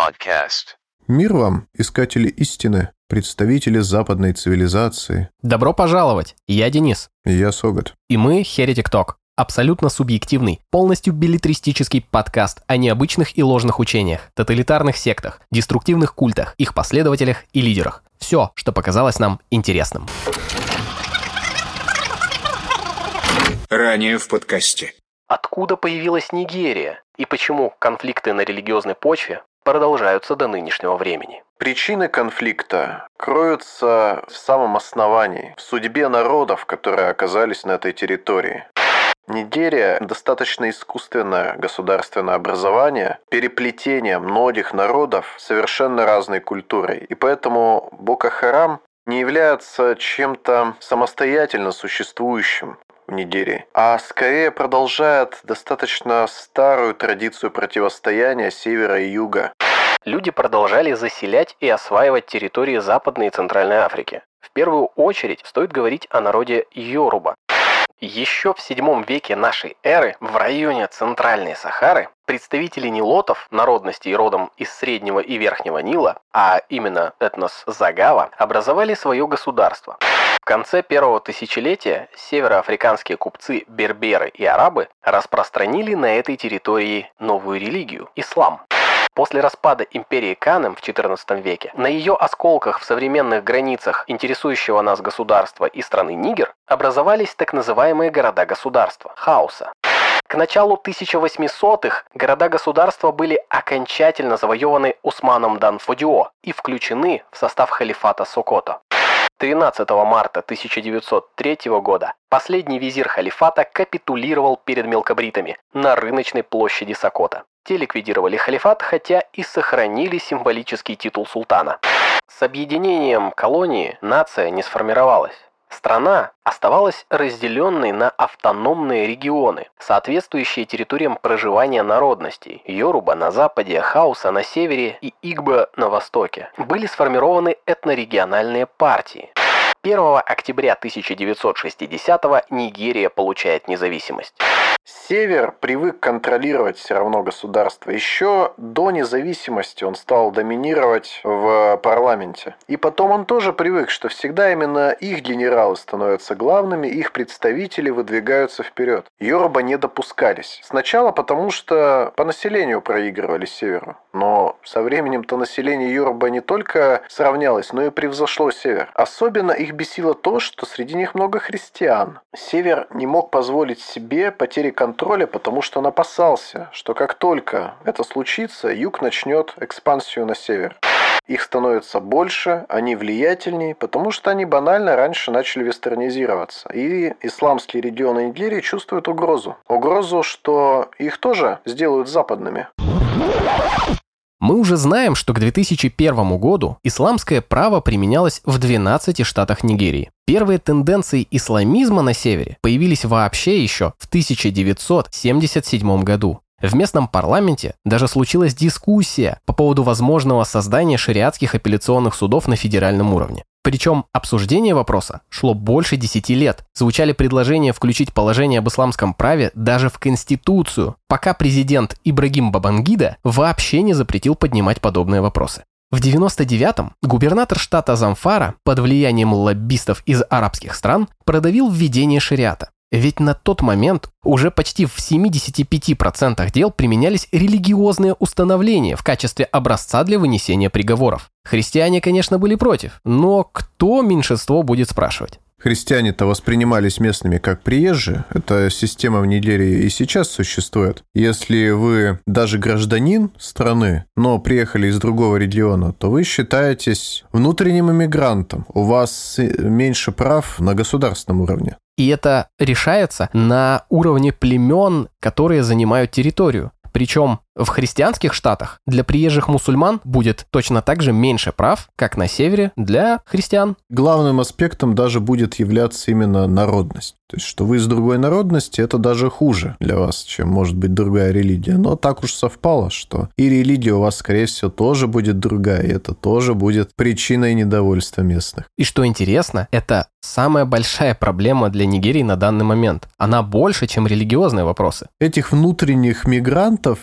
Podcast. Мир вам, искатели истины, представители западной цивилизации. Добро пожаловать, я Денис. И я Согат. И мы Heretic Talk. Абсолютно субъективный, полностью беллетристический подкаст о необычных и ложных учениях, тоталитарных сектах, деструктивных культах, их последователях и лидерах. Все, что показалось нам интересным. Ранее в подкасте. Откуда появилась Нигерия и почему конфликты на религиозной почве продолжаются до нынешнего времени? Причины конфликта кроются в самом основании, в судьбе народов, которые оказались на этой территории. Нигерия – достаточно искусственное государственное образование, переплетение многих народов совершенно разной культурой. И поэтому Боко-Харам не является чем-то самостоятельно существующим в Нигерии, а скорее продолжает достаточно старую традицию противостояния севера и юга. Люди продолжали заселять и осваивать территории Западной и Центральной Африки. В первую очередь стоит говорить о народе Йоруба. Еще в VII веке нашей эры в районе Центральной Сахары представители нилотов, народностей родом из Среднего и Верхнего Нила, а именно этнос Загава, образовали свое государство. В конце первого тысячелетия североафриканские купцы берберы и арабы распространили на этой территории новую религию – ислам. После распада империи Канем в XIV веке на ее осколках в современных границах интересующего нас государства и страны Нигер образовались так называемые города-государства – Хауса. К началу 1800-х города-государства были окончательно завоеваны Усманом дан Фодио и включены в состав халифата Сокото. 13 марта 1903 года последний визирь халифата капитулировал перед мелкобритами на рыночной площади Сокото. Те ликвидировали халифат, хотя и сохранили символический титул султана. С объединением колонии нация не сформировалась. Страна оставалась разделенной на автономные регионы, соответствующие территориям проживания народностей. Йоруба на западе, Хауса на севере и Игбо на востоке. Были сформированы этнорегиональные партии. 1 октября 1960-го Нигерия получает независимость. Север привык контролировать все равно государство. Еще до независимости он стал доминировать в парламенте. И потом он тоже привык, что всегда именно их генералы становятся главными, их представители выдвигаются вперед. Йоруба не допускались. Сначала потому, что по населению проигрывали северу. Но со временем-то население Йоруба не только сравнялось, но и превзошло север. Особенно их бесило то, что среди них много христиан. Север не мог позволить себе потери контроля, потому что он опасался, что как только это случится, юг начнет экспансию на север. Их становится больше, они влиятельнее, потому что они банально раньше начали вестернизироваться. И исламские регионы Нигерии чувствуют угрозу. Угрозу, что их тоже сделают западными. Мы уже знаем, что к 2001 году исламское право применялось в 12 штатах Нигерии. Первые тенденции исламизма на севере появились вообще еще в 1977 году. В местном парламенте даже случилась дискуссия по поводу возможного создания шариатских апелляционных судов на федеральном уровне. Причем обсуждение вопроса шло больше 10 лет. Звучали предложения включить положение об исламском праве даже в Конституцию, пока президент Ибрагим Бабангида вообще не запретил поднимать подобные вопросы. В 1999-м губернатор штата Замфара под влиянием лоббистов из арабских стран продавил введение шариата. Ведь на тот момент уже почти в 75% дел применялись религиозные установления в качестве образца для вынесения приговоров. Христиане, конечно, были против, но кто меньшинство будет спрашивать? Христиане-то воспринимались местными как приезжие. Эта система в Нигерии и сейчас существует. Если вы даже гражданин страны, но приехали из другого региона, то вы считаетесь внутренним иммигрантом. У вас меньше прав на государственном уровне. И это решается на уровне племен, которые занимают территорию. Причем в христианских штатах для приезжих мусульман будет точно так же меньше прав, как на севере для христиан. Главным аспектом даже будет являться именно народность. То есть, что вы из другой народности, это даже хуже для вас, чем может быть другая религия. Но так уж совпало, что и религия у вас, скорее всего, тоже будет другая, и это тоже будет причиной недовольства местных. И что интересно, это самая большая проблема для Нигерии на данный момент. Она больше, чем религиозные вопросы. Этих внутренних мигрантов, их так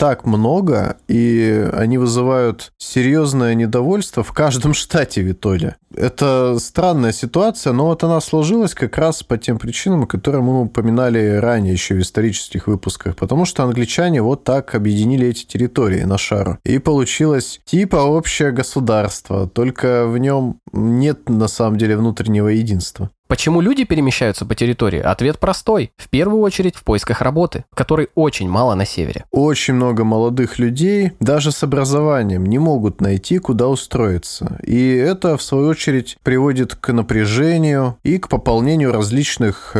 так много, и они вызывают серьезное недовольство в каждом штате Витоля. Это странная ситуация, но вот она сложилась как раз по тем причинам, которые мы упоминали ранее еще в исторических выпусках, потому что англичане вот так объединили эти территории на шару. И получилось типа общее государство, только в нем нет на самом деле внутреннего единства. Почему люди перемещаются по территории? Ответ простой. В первую очередь в поисках работы, которой очень мало на севере. Очень много молодых людей, даже с образованием, не могут найти, куда устроиться. И это, в свою очередь, приводит к напряжению и к пополнению различных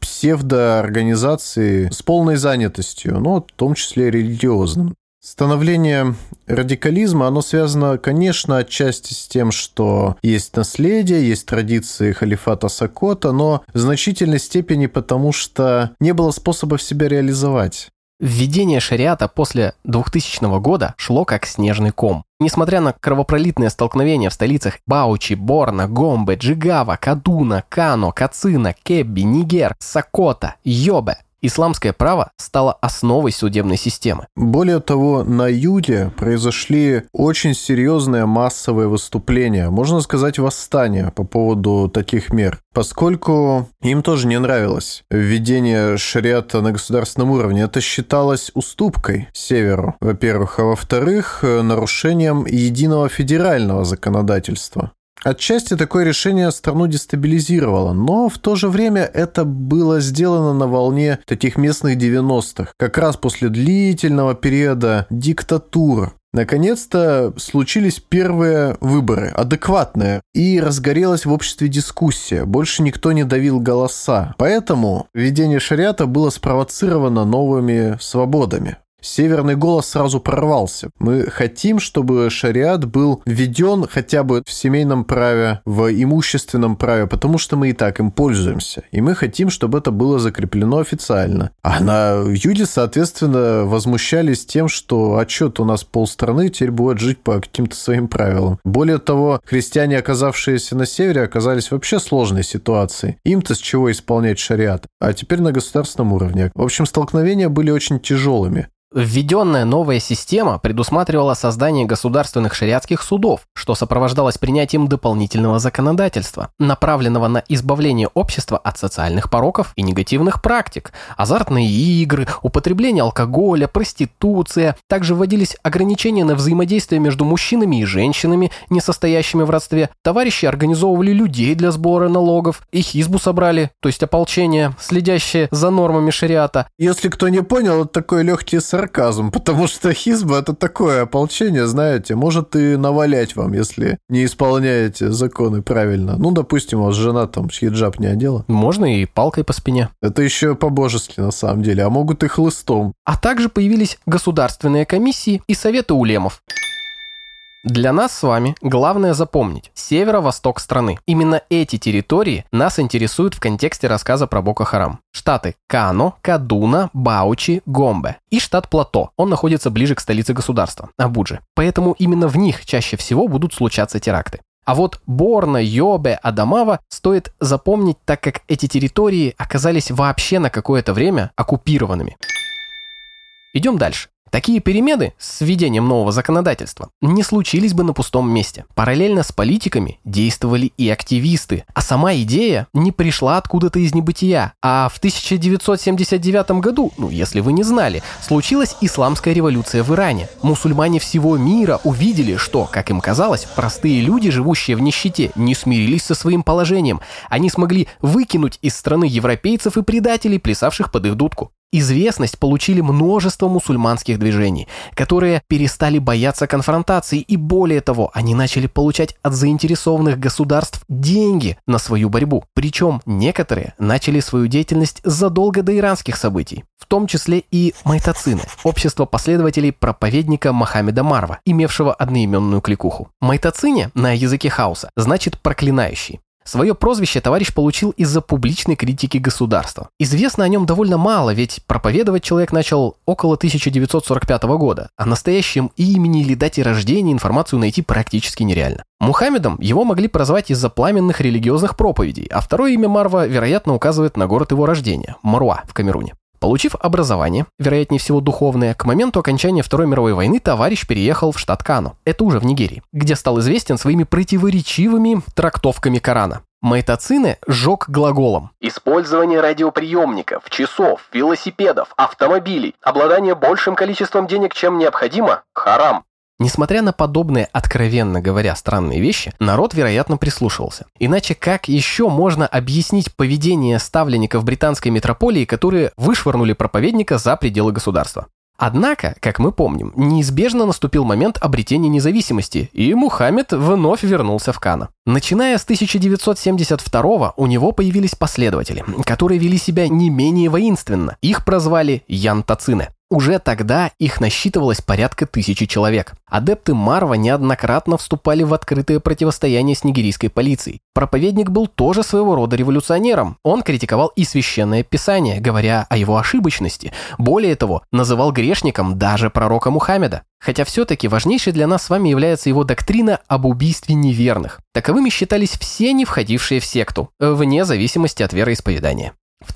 псевдоорганизаций с полной занятостью, но в том числе религиозным. Становление радикализма, оно связано, конечно, отчасти с тем, что есть наследие, есть традиции халифата Сокота, но в значительной степени потому, что не было способов себя реализовать. Введение шариата после 2000 года шло как снежный ком. Несмотря на кровопролитные столкновения в столицах Баучи, Борно, Гомбе, Джигава, Кадуна, Кано, Кацина, Кебби, Нигер, Сокота, Йобе, исламское право стало основой судебной системы. Более того, на юге произошли очень серьезные массовые выступления, можно сказать, восстания по поводу таких мер, поскольку им тоже не нравилось введение шариата на государственном уровне. Это считалось уступкой северу, во-первых, а во-вторых, нарушением единого федерального законодательства. Отчасти такое решение страну дестабилизировало, но в то же время это было сделано на волне таких местных 90-х, как раз после длительного периода диктатур. Наконец-то случились первые выборы, адекватные, и разгорелась в обществе дискуссия. Больше никто не давил голоса. Поэтому введение шариата было спровоцировано новыми свободами. Северный голос сразу прорвался. Мы хотим, чтобы шариат был введен хотя бы в семейном праве, в имущественном праве, потому что мы и так им пользуемся. И мы хотим, чтобы это было закреплено официально. А на юге, соответственно, возмущались тем, что отчет у нас полстраны теперь будет жить по каким-то своим правилам. Более того, христиане, оказавшиеся на севере, оказались вообще в сложной ситуации. Им-то с чего исполнять шариат? А теперь на государственном уровне. В общем, столкновения были очень тяжелыми. Введенная новая система предусматривала создание государственных шариатских судов, что сопровождалось принятием дополнительного законодательства, направленного на избавление общества от социальных пороков и негативных практик. Азартные игры, употребление алкоголя, проституция. Также вводились ограничения на взаимодействие между мужчинами и женщинами, не состоящими в родстве. Товарищи организовывали людей для сбора налогов, и хизбу собрали, то есть ополчение, следящее за нормами шариата. Если кто не понял, это такой легкий сарказм, потому что хизба — это такое ополчение, знаете, может и навалять вам, если не исполняете законы правильно. Ну, допустим, у вас жена там хиджаб не одела. Можно и палкой по спине. Это еще по-божески на самом деле, а могут и хлыстом. А также появились государственные комиссии и советы улемов. Для нас с вами главное запомнить северо-восток страны. Именно эти территории нас интересуют в контексте рассказа про Боко-Харам. Штаты Кано, Кадуна, Баучи, Гомбе и штат Плато. Он находится ближе к столице государства, Абудже. Поэтому именно в них чаще всего будут случаться теракты. А вот Борно, Йобе, Адамава стоит запомнить, так как эти территории оказались вообще на какое-то время оккупированными. Идем дальше. Такие перемены с введением нового законодательства не случились бы на пустом месте. Параллельно с политиками действовали и активисты, а сама идея не пришла откуда-то из небытия. А в 1979 году, если вы не знали, случилась исламская революция в Иране. Мусульмане всего мира увидели, что, как им казалось, простые люди, живущие в нищете, не смирились со своим положением. Они смогли выкинуть из страны европейцев и предателей, плясавших под их дудку. Известность получили множество мусульманских движений, которые перестали бояться конфронтации, и более того, они начали получать от заинтересованных государств деньги на свою борьбу. Причем некоторые начали свою деятельность задолго до иранских событий, в том числе и майтацины, общество последователей проповедника Мохаммеда Марва, имевшего одноименную кликуху. Майтацине на языке хаоса значит «проклинающий». Свое прозвище товарищ получил из-за публичной критики государства. Известно о нем довольно мало, ведь проповедовать человек начал около 1945 года. О настоящем имени или дате рождения информацию найти практически нереально. Мухаммедом его могли прозвать из-за пламенных религиозных проповедей, а второе имя Марва, вероятно, указывает на город его рождения – Маруа в Камеруне. Получив образование, вероятнее всего духовное, к моменту окончания Второй мировой войны товарищ переехал в штат Кано, это уже в Нигерии, где стал известен своими противоречивыми трактовками Корана. Майтацине сжег глаголом: использование радиоприемников, часов, велосипедов, автомобилей, обладание большим количеством денег, чем необходимо – харам. Несмотря на подобные, откровенно говоря, странные вещи, народ, вероятно, прислушивался. Иначе как еще можно объяснить поведение ставленников британской метрополии, которые вышвырнули проповедника за пределы государства? Однако, как мы помним, неизбежно наступил момент обретения независимости, и Мухаммед вновь вернулся в Кано. Начиная с 1972 у него появились последователи, которые вели себя не менее воинственно. Их прозвали Янтацине. Уже тогда их насчитывалось порядка 1000 человек. Адепты Марва неоднократно вступали в открытое противостояние с нигерийской полицией. Проповедник был тоже своего рода революционером. Он критиковал и священное писание, говоря о его ошибочности. Более того, называл грешником даже пророка Мухаммеда. Хотя все-таки важнейшей для нас с вами является его доктрина об убийстве неверных. Таковыми считались все не входившие в секту, вне зависимости от вероисповедания. В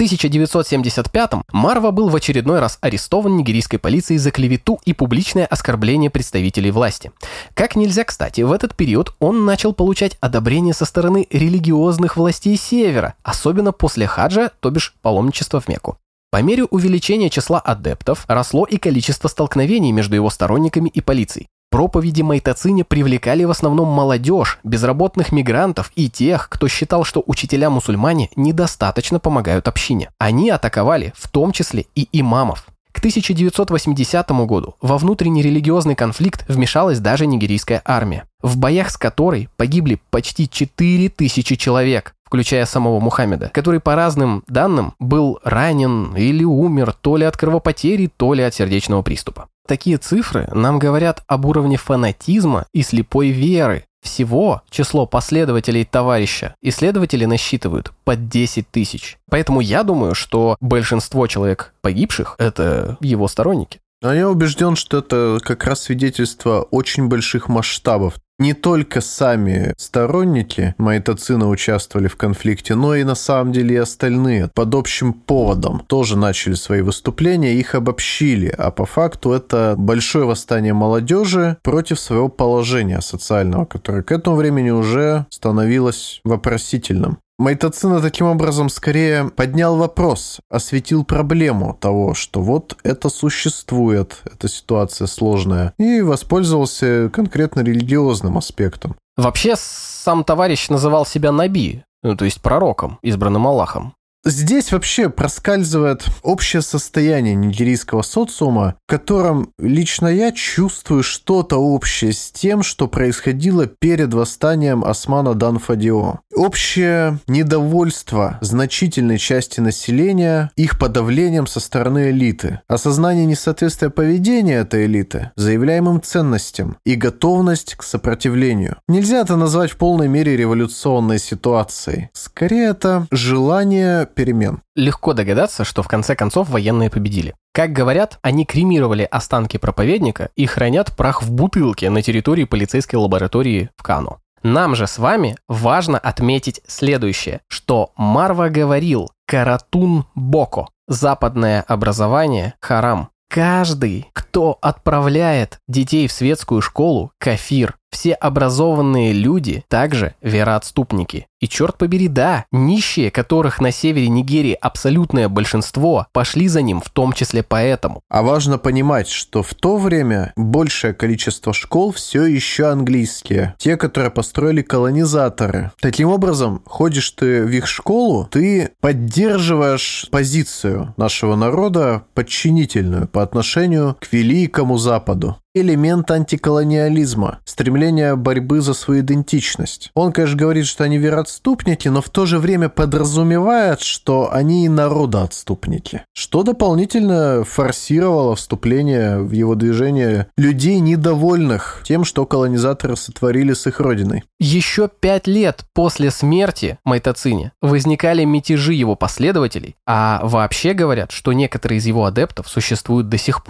1975-м Марва был в очередной раз арестован нигерийской полицией за клевету и публичное оскорбление представителей власти. Как нельзя кстати, в этот период он начал получать одобрение со стороны религиозных властей Севера, особенно после хаджа, то бишь паломничества в Мекку. По мере увеличения числа адептов росло и количество столкновений между его сторонниками и полицией. Проповеди Майтацине привлекали в основном молодежь, безработных мигрантов и тех, кто считал, что учителя-мусульмане недостаточно помогают общине. Они атаковали в том числе и имамов. К 1980 году во внутренний религиозный конфликт вмешалась даже нигерийская армия, в боях с которой погибли почти 4000 человек, включая самого Мухаммеда, который по разным данным был ранен или умер то ли от кровопотери, то ли от сердечного приступа. Такие цифры нам говорят об уровне фанатизма и слепой веры. Всего число последователей товарища исследователи насчитывают под 10 000. Поэтому я думаю, что большинство человек погибших – это его сторонники. Но я убежден, что это как раз свидетельство очень больших масштабов. Не только сами сторонники Майтацина участвовали в конфликте, но и на самом деле и остальные под общим поводом тоже начали свои выступления, их обобщили, а по факту это большое восстание молодежи против своего положения социального, которое к этому времени уже становилось вопросительным. Майтацина таким образом скорее поднял вопрос, осветил проблему того, что вот это существует, эта ситуация сложная, и воспользовался конкретно религиозным аспектом. Вообще, сам товарищ называл себя Наби, то есть пророком, избранным Аллахом. Здесь вообще проскальзывает общее состояние нигерийского социума, в котором лично я чувствую что-то общее с тем, что происходило перед восстанием Османа дан Фодио. Общее недовольство значительной части населения их подавлением со стороны элиты, осознание несоответствия поведения этой элиты заявляемым ценностям и готовность к сопротивлению. Нельзя это назвать в полной мере революционной ситуацией. Скорее, это желание перемен. Легко догадаться, что в конце концов военные победили. Как говорят, они кремировали останки проповедника и хранят прах в бутылке на территории полицейской лаборатории в Кано. Нам же с вами важно отметить следующее, что Марва говорил «каратун боко» – западное образование – харам. Каждый, кто отправляет детей в светскую школу – кафир. Все образованные люди также вероотступники. И черт побери, да, нищие, которых на севере Нигерии абсолютное большинство, пошли за ним в том числе поэтому. А важно понимать, что в то время большее количество школ все еще английские. Те, которые построили колонизаторы. Таким образом, ходишь ты в их школу, ты поддерживаешь позицию нашего народа подчинительную по отношению к Великому Западу. Элемент антиколониализма, стремление борьбы за свою идентичность. Он, конечно, говорит, что они вероотступники, но в то же время подразумевает, что они и народоотступники, что дополнительно форсировало вступление в его движение людей, недовольных тем, что колонизаторы сотворили с их родиной. Еще 5 лет после смерти Майтацине возникали мятежи его последователей, а вообще говорят, что некоторые из его адептов существуют до сих пор.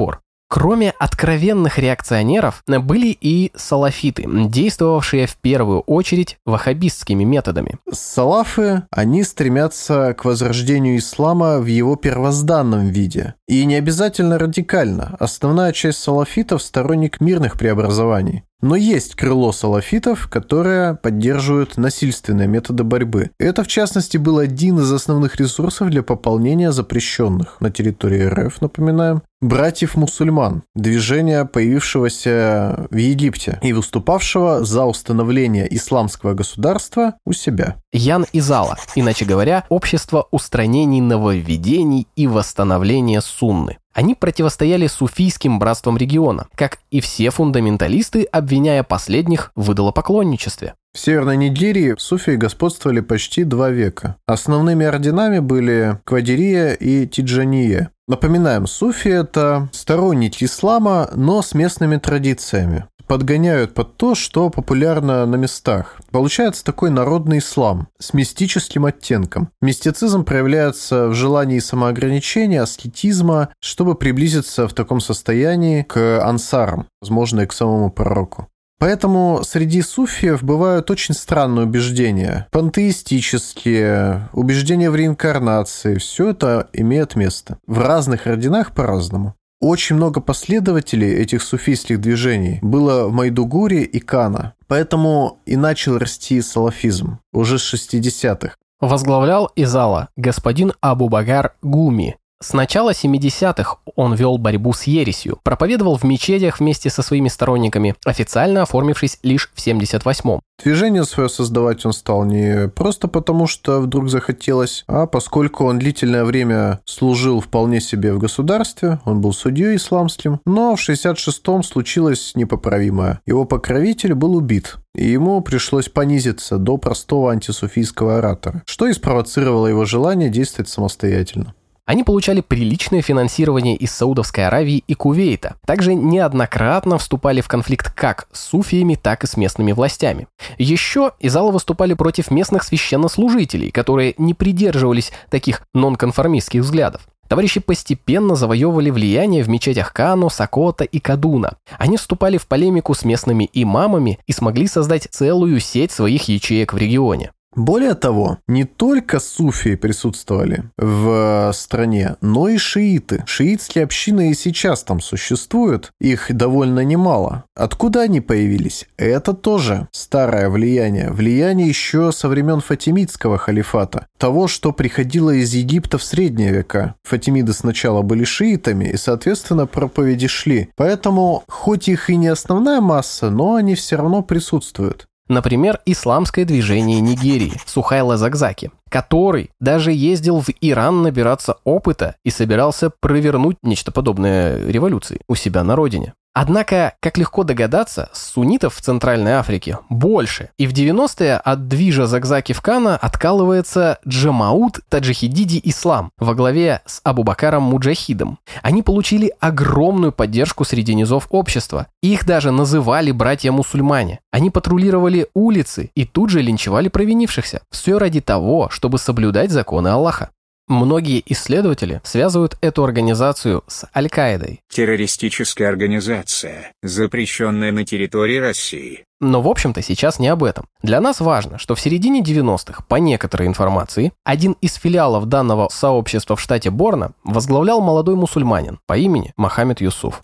Кроме откровенных реакционеров, были и салафиты, действовавшие в первую очередь ваххабистскими методами. Салафы, они стремятся к возрождению ислама в его первозданном виде. И не обязательно радикально. Основная часть салафитов – сторонник мирных преобразований. Но есть крыло салафитов, которое поддерживает насильственные методы борьбы. Это, в частности, был один из основных ресурсов для пополнения запрещенных на территории РФ, напоминаем, братьев-мусульман, движения, появившегося в Египте и выступавшего за установление исламского государства у себя. Ян Изала, иначе говоря, общество устранений нововведений и восстановления сунны. Они противостояли суфийским братствам региона, как и все фундаменталисты, обвиняя последних в идолопоклонничестве. В Северной Нигерии суфии господствовали почти 2 века. Основными орденами были Квадирия и Тиджания. Напоминаем, суфи – это сторонники ислама, но с местными традициями. Подгоняют под то, что популярно на местах. Получается такой народный ислам с мистическим оттенком. Мистицизм проявляется в желании самоограничения, аскетизма, чтобы приблизиться в таком состоянии к ансарам, возможно, и к самому пророку. Поэтому среди суфиев бывают очень странные убеждения. Пантеистические, убеждения в реинкарнации. Все это имеет место. В разных орденах по-разному. Очень много последователей этих суфийских движений было в Майдугуре и Кано. Поэтому и начал расти салафизм уже с 60-х. Возглавлял Изала господин Абу-Багар Гуми. С начала 70-х он вел борьбу с ересью, проповедовал в мечетях вместе со своими сторонниками, официально оформившись лишь в 78-м. Движение свое создавать он стал не просто потому, что вдруг захотелось, а поскольку он длительное время служил вполне себе в государстве, он был судьей исламским, но в 66-м случилось непоправимое. Его покровитель был убит, и ему пришлось понизиться до простого антисуфийского оратора, что и спровоцировало его желание действовать самостоятельно. Они получали приличное финансирование из Саудовской Аравии и Кувейта. Также неоднократно вступали в конфликт как с суфиями, так и с местными властями. Еще Изала выступали против местных священнослужителей, которые не придерживались таких нонконформистских взглядов. Товарищи постепенно завоевывали влияние в мечетях Кано, Сокота и Кадуна. Они вступали в полемику с местными имамами и смогли создать целую сеть своих ячеек в регионе. Более того, не только суфии присутствовали в стране, но и шииты. Шиитские общины и сейчас там существуют, их довольно немало. Откуда они появились? Это тоже старое влияние. Влияние еще со времен фатимидского халифата. Того, что приходило из Египта в средние века. Фатимиды сначала были шиитами, и, соответственно, проповеди шли. Поэтому, хоть их и не основная масса, но они все равно присутствуют. Например, исламское движение Нигерии, Сухайла Закзаки, который даже ездил в Иран набираться опыта и собирался провернуть нечто подобное революции у себя на родине. Однако, как легко догадаться, суннитов в Центральной Африке больше. И в 90-е от движа Закзаки в Кано откалывается Джамаут Таджихидиди Ислам во главе с Абу-Бакаром Муджахидом. Они получили огромную поддержку среди низов общества. Их даже называли братья-мусульмане. Они патрулировали улицы и тут же линчевали провинившихся. Все ради того, чтобы соблюдать законы Аллаха. Многие исследователи связывают эту организацию с Аль-Каидой. Террористическая организация, запрещенная на территории России. Но, в общем-то, сейчас не об этом. Для нас важно, что в середине 90-х, по некоторой информации, один из филиалов данного сообщества в штате Борно возглавлял молодой мусульманин по имени Мохаммед Юсуф.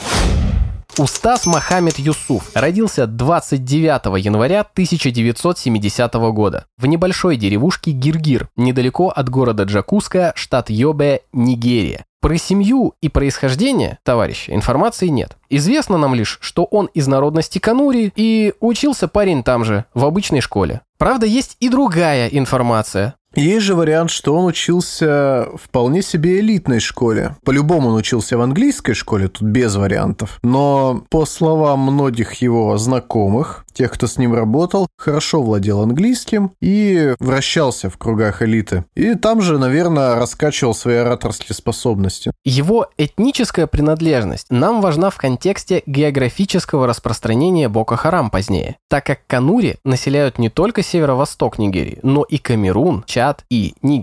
Устаз Мохаммед Юсуф родился 29 января 1970 года в небольшой деревушке Гиргир, недалеко от города Джакуска, штат Йобе, Нигерия. Про семью и происхождение товарища информации нет. Известно нам лишь, что он из народности Канури и учился парень там же, в обычной школе. Правда, есть и другая информация. Есть же вариант, что он учился в вполне себе элитной школе. По-любому он учился в английской школе, тут без вариантов. Но по словам многих его знакомых, тех, кто с ним работал, хорошо владел английским и вращался в кругах элиты. И там же, наверное, раскачивал свои ораторские способности. Его этническая принадлежность нам важна в контексте географического распространения Боко-Харам позднее, так как канури населяют не только северо-восток Нигерии, но и Камерун, Чад и Нигер.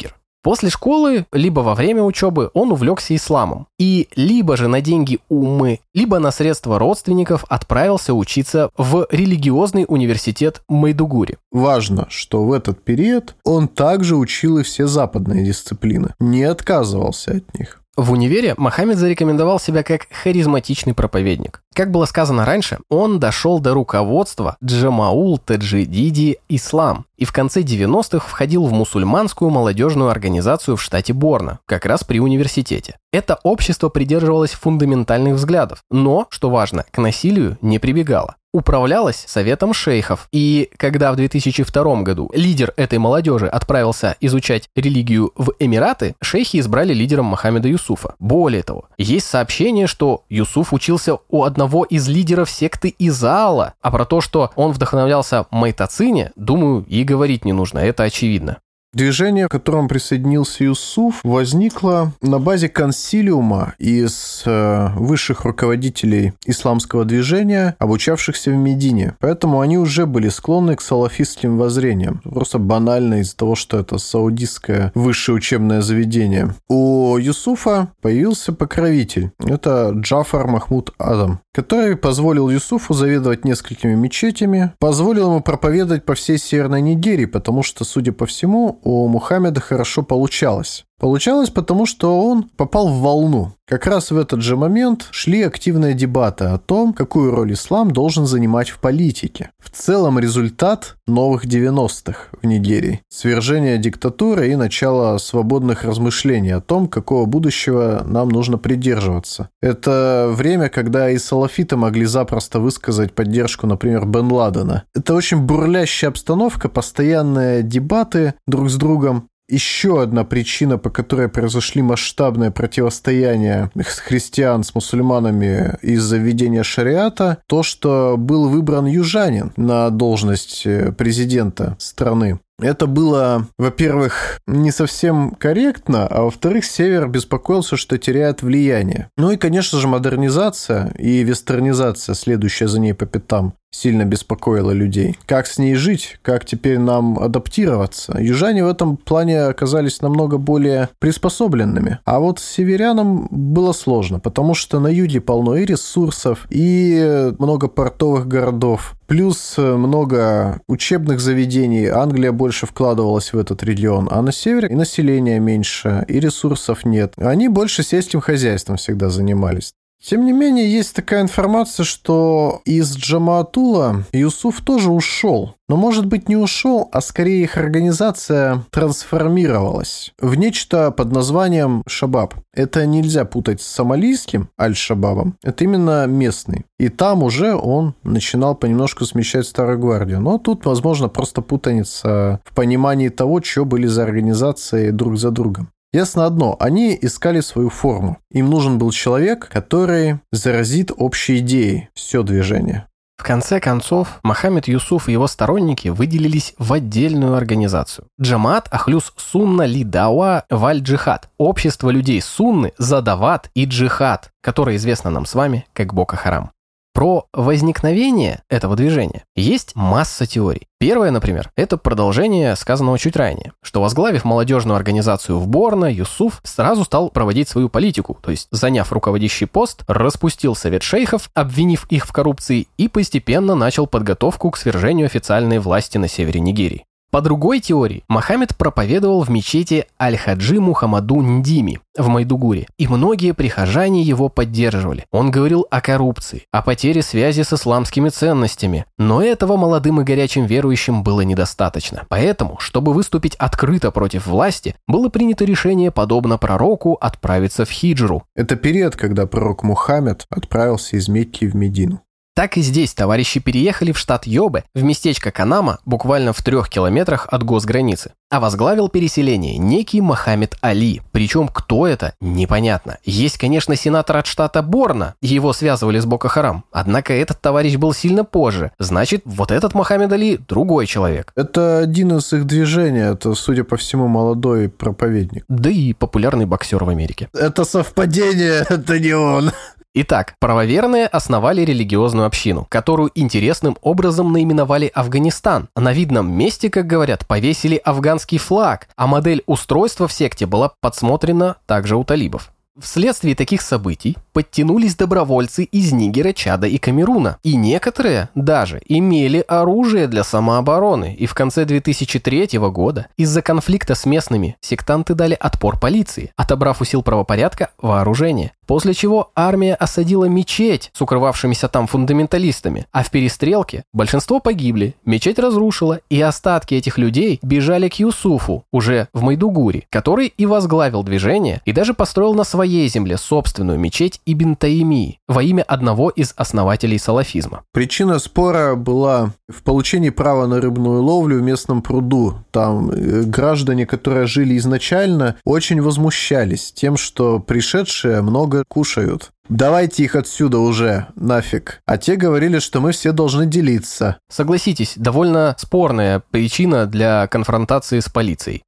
После школы, либо во время учебы, он увлекся исламом. И либо же на деньги уммы, либо на средства родственников отправился учиться в религиозный университет Майдугури. Важно, что в этот период он также учил и все западные дисциплины, не отказывался от них. В универе Мохаммед зарекомендовал себя как харизматичный проповедник. Как было сказано раньше, он дошел до руководства Джамаул Таджидиди Ислам и в конце 90-х входил в мусульманскую молодежную организацию в штате Борно, как раз при университете. Это общество придерживалось фундаментальных взглядов, но, что важно, к насилию не прибегало. Управлялось советом шейхов, и когда в 2002 году лидер этой молодежи отправился изучать религию в Эмираты, шейхи избрали лидером Мохаммеда Юсуфа. Более того, есть сообщение, что Юсуф учился у одного из лидеров секты Изаала, а про то, что он вдохновлялся Майтацине, думаю, и говорить не нужно, это очевидно. Движение, к которому присоединился Юсуф, возникло на базе консилиума из высших руководителей исламского движения, обучавшихся в Медине. Поэтому они уже были склонны к салафистским воззрениям. Просто банально из-за того, что это саудистское высшее учебное заведение. У Юсуфа появился покровитель. Это Джафар Махмуд Адам, который позволил Юсуфу заведовать несколькими мечетями, позволил ему проповедовать по всей Северной Нигерии, потому что, судя по всему, у Мухаммеда хорошо получалось. Получалось, потому что он попал в волну. Как раз в этот же момент шли активные дебаты о том, какую роль ислам должен занимать в политике. В целом результат новых 90-х в Нигерии. Свержение диктатуры и начало свободных размышлений о том, какого будущего нам нужно придерживаться. Это время, когда и салафиты могли запросто высказать поддержку, например, Бен Ладена. Это очень бурлящая обстановка, постоянные дебаты друг с другом. Еще одна причина, по которой произошли масштабные противостояния христиан с мусульманами из-за введения шариата, то, что был выбран южанин на должность президента страны. Это было, во-первых, не совсем корректно, а во-вторых, Север беспокоился, что теряет влияние. Ну и, конечно же, модернизация и вестернизация, следующая за ней по пятам, сильно беспокоила людей. Как с ней жить? Как теперь нам адаптироваться? Южане в этом плане оказались намного более приспособленными. А вот северянам было сложно, потому что на юге полно и ресурсов, и много портовых городов. Плюс много учебных заведений. Англия больше вкладывалась в этот регион. А на севере и населения меньше, и ресурсов нет. Они больше сельским хозяйством всегда занимались. Тем не менее, есть такая информация, что из Джамаатула Юсуф тоже ушел. Но, может быть, не ушел, а скорее их организация трансформировалась в нечто под названием Шабаб. Это нельзя путать с сомалийским Аль-Шабабом. Это именно местный. И там уже он начинал понемножку смещать Старую Гвардию. Но тут, возможно, просто путаница в понимании того, что были за организации друг за другом. Ясно одно, они искали свою форму. Им нужен был человек, который заразит общей идеей все движение. В конце концов, Мохаммед Юсуф и его сторонники выделились в отдельную организацию. Джамаат Ахлюс Сунна Ли Дауа Валь Джихад. Общество людей Сунны за Дават и Джихад, которое известно нам с вами как Боко Харам. Про возникновение этого движения есть масса теорий. Первое, например, это продолжение сказанного чуть ранее, что, возглавив молодежную организацию в Борно, Юсуф сразу стал проводить свою политику, то есть, заняв руководящий пост, распустил совет шейхов, обвинив их в коррупции, и постепенно начал подготовку к свержению официальной власти на севере Нигерии. По другой теории, Мохаммед проповедовал в мечети Аль-Хаджи Мухаммаду Ндими в Майдугури, и многие прихожане его поддерживали. Он говорил о коррупции, о потере связи с исламскими ценностями, но этого молодым и горячим верующим было недостаточно. Поэтому, чтобы выступить открыто против власти, было принято решение, подобно пророку, отправиться в хиджру. Это период, когда пророк Мухаммед отправился из Мекки в Медину. Так и здесь товарищи переехали в штат Йобе, в местечко Канама, буквально в 3 километрах от госграницы. А возглавил переселение некий Мохаммед Али. Причем кто это, непонятно. Есть, конечно, сенатор от штата Борно, его связывали с Боко Харам. Однако этот товарищ был сильно позже. Значит, вот этот Мохаммед Али другой человек. Это один из их движений, это, судя по всему, молодой проповедник. Да и популярный боксер в Америке. Это совпадение, это не он. Итак, правоверные основали религиозную общину, которую интересным образом наименовали Афганистан. На видном месте, как говорят, повесили афганский флаг, а модель устройства в секте была подсмотрена также у талибов. Вследствие таких событий подтянулись добровольцы из Нигера, Чада и Камеруна, и некоторые даже имели оружие для самообороны, и в конце 2003 года из-за конфликта с местными сектанты дали отпор полиции, отобрав у сил правопорядка вооружение, после чего армия осадила мечеть с укрывавшимися там фундаменталистами, а в перестрелке большинство погибли, мечеть разрушила, и остатки этих людей бежали к Юсуфу, уже в Майдугури, который и возглавил движение, и даже построил на своей земле собственную мечеть Ибн Таймии во имя одного из основателей салафизма. Причина спора была в получении права на рыбную ловлю в местном пруду. Там граждане, которые жили изначально, очень возмущались тем, что пришедшие много кушают. Давайте их отсюда уже, нафиг. А те говорили, что мы все должны делиться. Согласитесь, довольно спорная причина для конфронтации с полицией.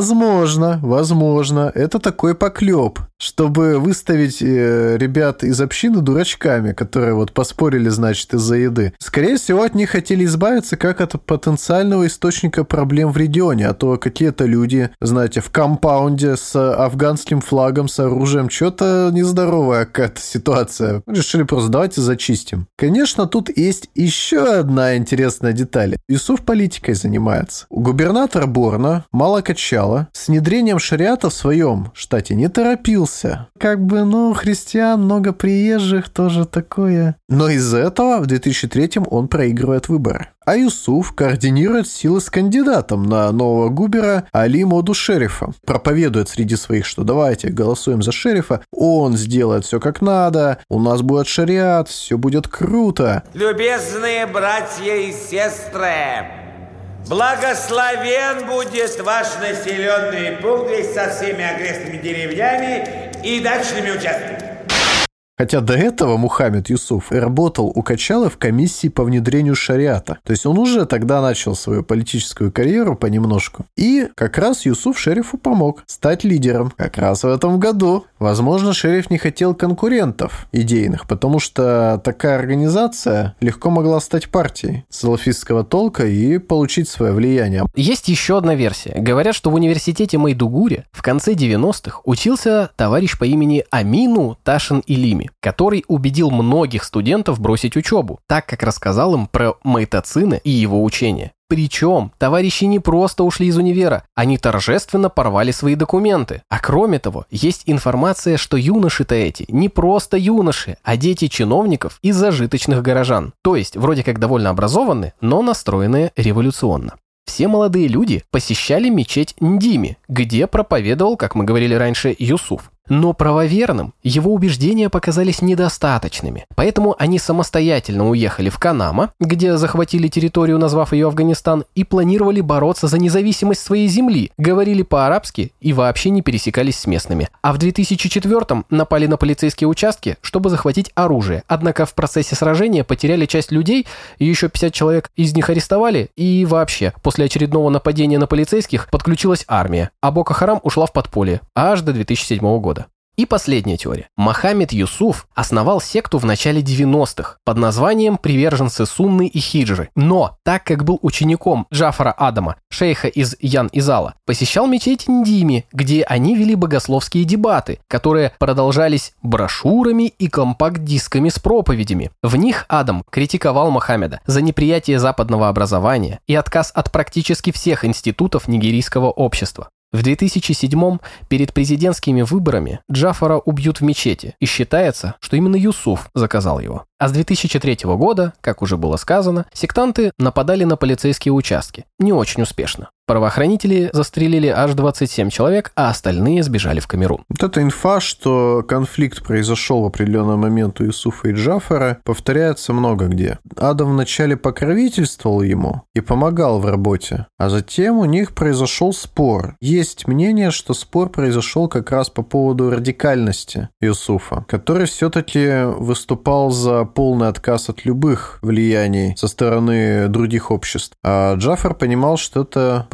Возможно. Это такой поклеп, чтобы выставить ребят из общины дурачками, которые вот поспорили, значит, из-за еды. Скорее всего, от них хотели избавиться как от потенциального источника проблем в регионе, а то какие-то люди, знаете, в компаунде с афганским флагом, с оружием, что-то нездоровая какая-то ситуация. Решили просто давайте зачистим. Конечно, тут есть еще одна интересная деталь. Юсуф политикой занимается. Губернатор Борно мало качал, с внедрением шариата в своем штате не торопился. Христиан, много приезжих, тоже такое. Но из-за этого в 2003-м он проигрывает выборы. А Юсуф координирует силы с кандидатом на нового губера Али Моду Шерифа. Проповедует среди своих, что давайте голосуем за шерифа, он сделает все как надо, у нас будет шариат, все будет круто. Любезные братья и сестры, благословен будет ваш населенный пункт со всеми окрестными деревнями и дачными участками. Хотя до этого Мухаммед Юсуф работал у Качалы в комиссии по внедрению шариата. То есть он уже тогда начал свою политическую карьеру понемножку. И как раз Юсуф шерифу помог стать лидером. Как раз в этом году. Возможно, шериф не хотел конкурентов идейных, потому что такая организация легко могла стать партией салафистского толка и получить свое влияние. Есть еще одна версия. Говорят, что в университете Майдугури в конце 90-х учился товарищ по имени Амину Ташин Илими, который убедил многих студентов бросить учебу, так как рассказал им про майтацины и его учения. Причем товарищи не просто ушли из универа, они торжественно порвали свои документы. А кроме того, есть информация, что юноши-то эти не просто юноши, а дети чиновников из зажиточных горожан. То есть вроде как довольно образованные, но настроенные революционно. Все молодые люди посещали мечеть Ндими, где проповедовал, как мы говорили раньше, Юсуф. Но правоверным его убеждения показались недостаточными, поэтому они самостоятельно уехали в Канама, где захватили территорию, назвав ее Афганистан, и планировали бороться за независимость своей земли, говорили по-арабски и вообще не пересекались с местными. А в 2004-м напали на полицейские участки, чтобы захватить оружие, однако в процессе сражения потеряли часть людей, и еще 50 человек из них арестовали, и вообще, после очередного нападения на полицейских подключилась армия, а Боко-Харам ушла в подполье, аж до 2007 года. И последняя теория. Мухаммед Юсуф основал секту в начале 90-х под названием «Приверженцы Сунны и Хиджры». Но, так как был учеником Джафара Адама, шейха из Ян-Изала, посещал мечеть Ндими, где они вели богословские дебаты, которые продолжались брошюрами и компакт-дисками с проповедями. В них Адам критиковал Мухаммеда за неприятие западного образования и отказ от практически всех институтов нигерийского общества. В 2007-м перед президентскими выборами Джафара убьют в мечети, и считается, что именно Юсуф заказал его. А с 2003 года, как уже было сказано, сектанты нападали на полицейские участки. Не очень успешно. Правоохранители застрелили аж 27 человек, а остальные сбежали в Камерун. Вот эта инфа, что конфликт произошел в определенный момент у Юсуфа и Джафара, повторяется много где. Адам вначале покровительствовал ему и помогал в работе, а затем у них произошел спор. Есть мнение, что спор произошел как раз по поводу радикальности Юсуфа, который все-таки выступал за полный отказ от любых влияний со стороны других обществ. А Джафар понимал, что это позиция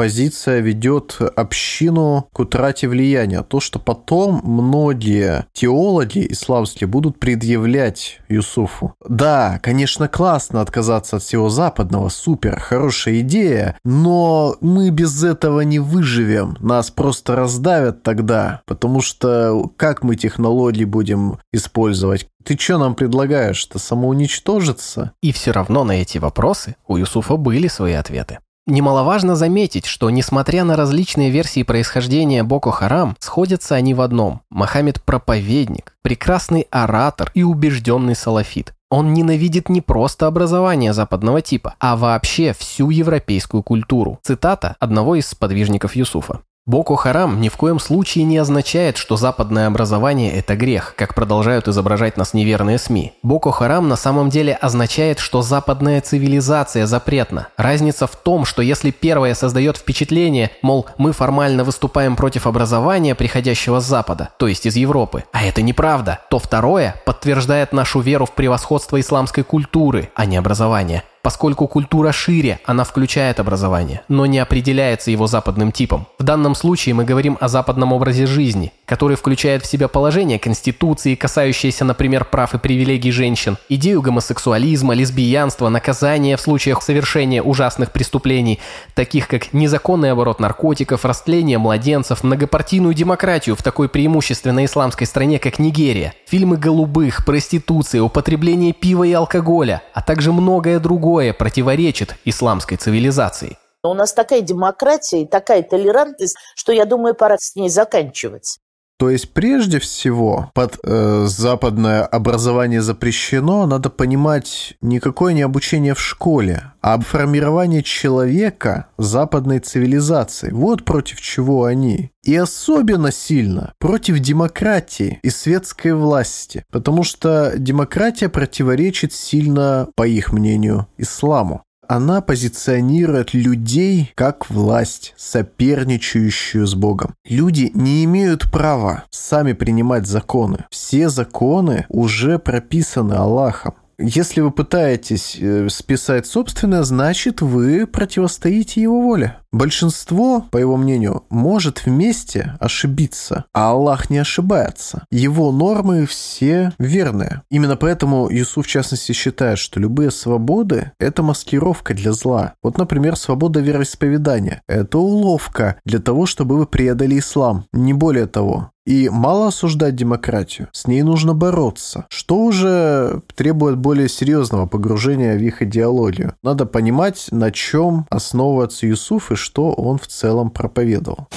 оппозиция ведет общину к утрате влияния. То, что потом многие теологи исламские будут предъявлять Юсуфу. Да, конечно, классно отказаться от всего западного, супер, хорошая идея, но мы без этого не выживем. Нас просто раздавят тогда, потому что как мы технологии будем использовать? Ты что нам предлагаешь-то, самоуничтожиться? И все равно на эти вопросы у Юсуфа были свои ответы. Немаловажно заметить, что, несмотря на различные версии происхождения Боко-Харам, сходятся они в одном. Мохаммед – проповедник, прекрасный оратор и убежденный салафит. Он ненавидит не просто образование западного типа, а вообще всю европейскую культуру. Цитата одного из сподвижников Юсуфа. Боко-Харам ни в коем случае не означает, что западное образование – это грех, как продолжают изображать нас неверные СМИ. Боко-Харам на самом деле означает, что западная цивилизация запретна. Разница в том, что если первое создает впечатление, мол, мы формально выступаем против образования, приходящего с Запада, то есть из Европы, а это неправда, то второе подтверждает нашу веру в превосходство исламской культуры, а не образования. Поскольку культура шире, она включает образование, но не определяется его западным типом. В данном случае мы говорим о западном образе жизни, который включает в себя положение Конституции, касающиеся, например, прав и привилегий женщин, идею гомосексуализма, лесбиянства, наказания в случаях совершения ужасных преступлений, таких как незаконный оборот наркотиков, растление младенцев, многопартийную демократию в такой преимущественно исламской стране, как Нигерия, фильмы голубых, проституция, употребление пива и алкоголя, а также многое другое противоречит исламской цивилизации. У нас такая демократия и такая толерантность, что, я думаю, пора с ней заканчивать. То есть, прежде всего, под западное образование запрещено, надо понимать никакое не обучение в школе, а формирование человека западной цивилизации. Вот против чего они. И особенно сильно против демократии и светской власти, потому что демократия противоречит сильно, по их мнению, исламу. Она позиционирует людей как власть, соперничающую с Богом. Люди не имеют права сами принимать законы. Все законы уже прописаны Аллахом. Если вы пытаетесь списать собственное, значит, вы противостоите его воле. Большинство, по его мнению, может вместе ошибиться, а Аллах не ошибается. Его нормы все верные. Именно поэтому Юсуф, в частности, считает, что любые свободы – это маскировка для зла. Вот, например, свобода вероисповедания – это уловка для того, чтобы вы предали ислам, не более того. И мало осуждать демократию, с ней нужно бороться, что уже требует более серьезного погружения в их идеологию. Надо понимать, на чем основывается Юсуф и что он в целом проповедовал.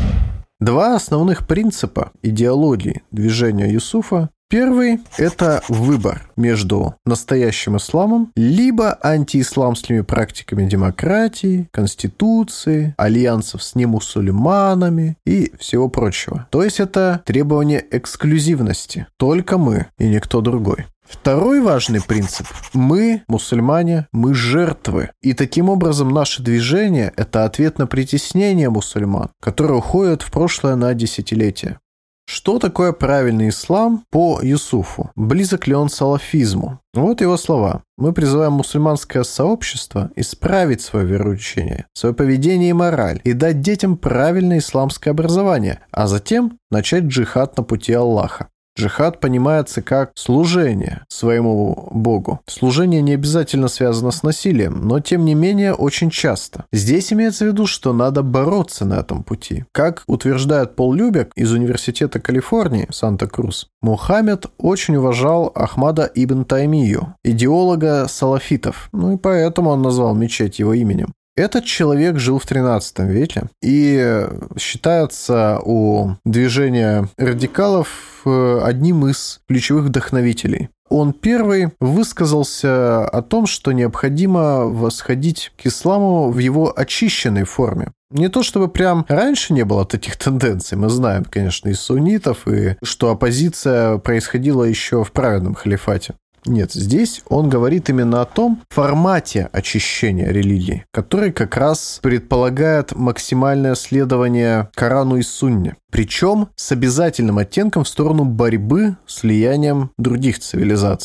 Два основных принципа идеологии движения Юсуфа. Первый – это выбор между настоящим исламом либо антиисламскими практиками демократии, конституции, альянсов с немусульманами и всего прочего. То есть это требование эксклюзивности. Только мы и никто другой. Второй важный принцип – мы, мусульмане, мы жертвы. И таким образом наше движение – это ответ на притеснение мусульман, которые уходят в прошлое на десятилетия. Что такое правильный ислам по Юсуфу? Близок ли он салафизму? Вот его слова. Мы призываем мусульманское сообщество исправить свое вероучение, свое поведение и мораль, и дать детям правильное исламское образование, а затем начать джихад на пути Аллаха. Джихад понимается как служение своему Богу. Служение не обязательно связано с насилием, но тем не менее очень часто. Здесь имеется в виду, что надо бороться на этом пути. Как утверждает Пол Любек из Университета Калифорнии, Санта-Крус, Мухаммед очень уважал Ахмада ибн Таймию, идеолога салафитов, и поэтому он назвал мечеть его именем. Этот человек жил в 13 веке и считается у движения радикалов одним из ключевых вдохновителей. Он первый высказался о том, что необходимо восходить к исламу в его очищенной форме. Не то чтобы прям раньше не было таких тенденций, мы знаем, конечно, из суннитов, и что оппозиция происходила еще в праведном халифате. Нет, здесь он говорит именно о том формате очищения религии, который как раз предполагает максимальное следование Корану и Сунне. Причем с обязательным оттенком в сторону борьбы с влиянием других цивилизаций.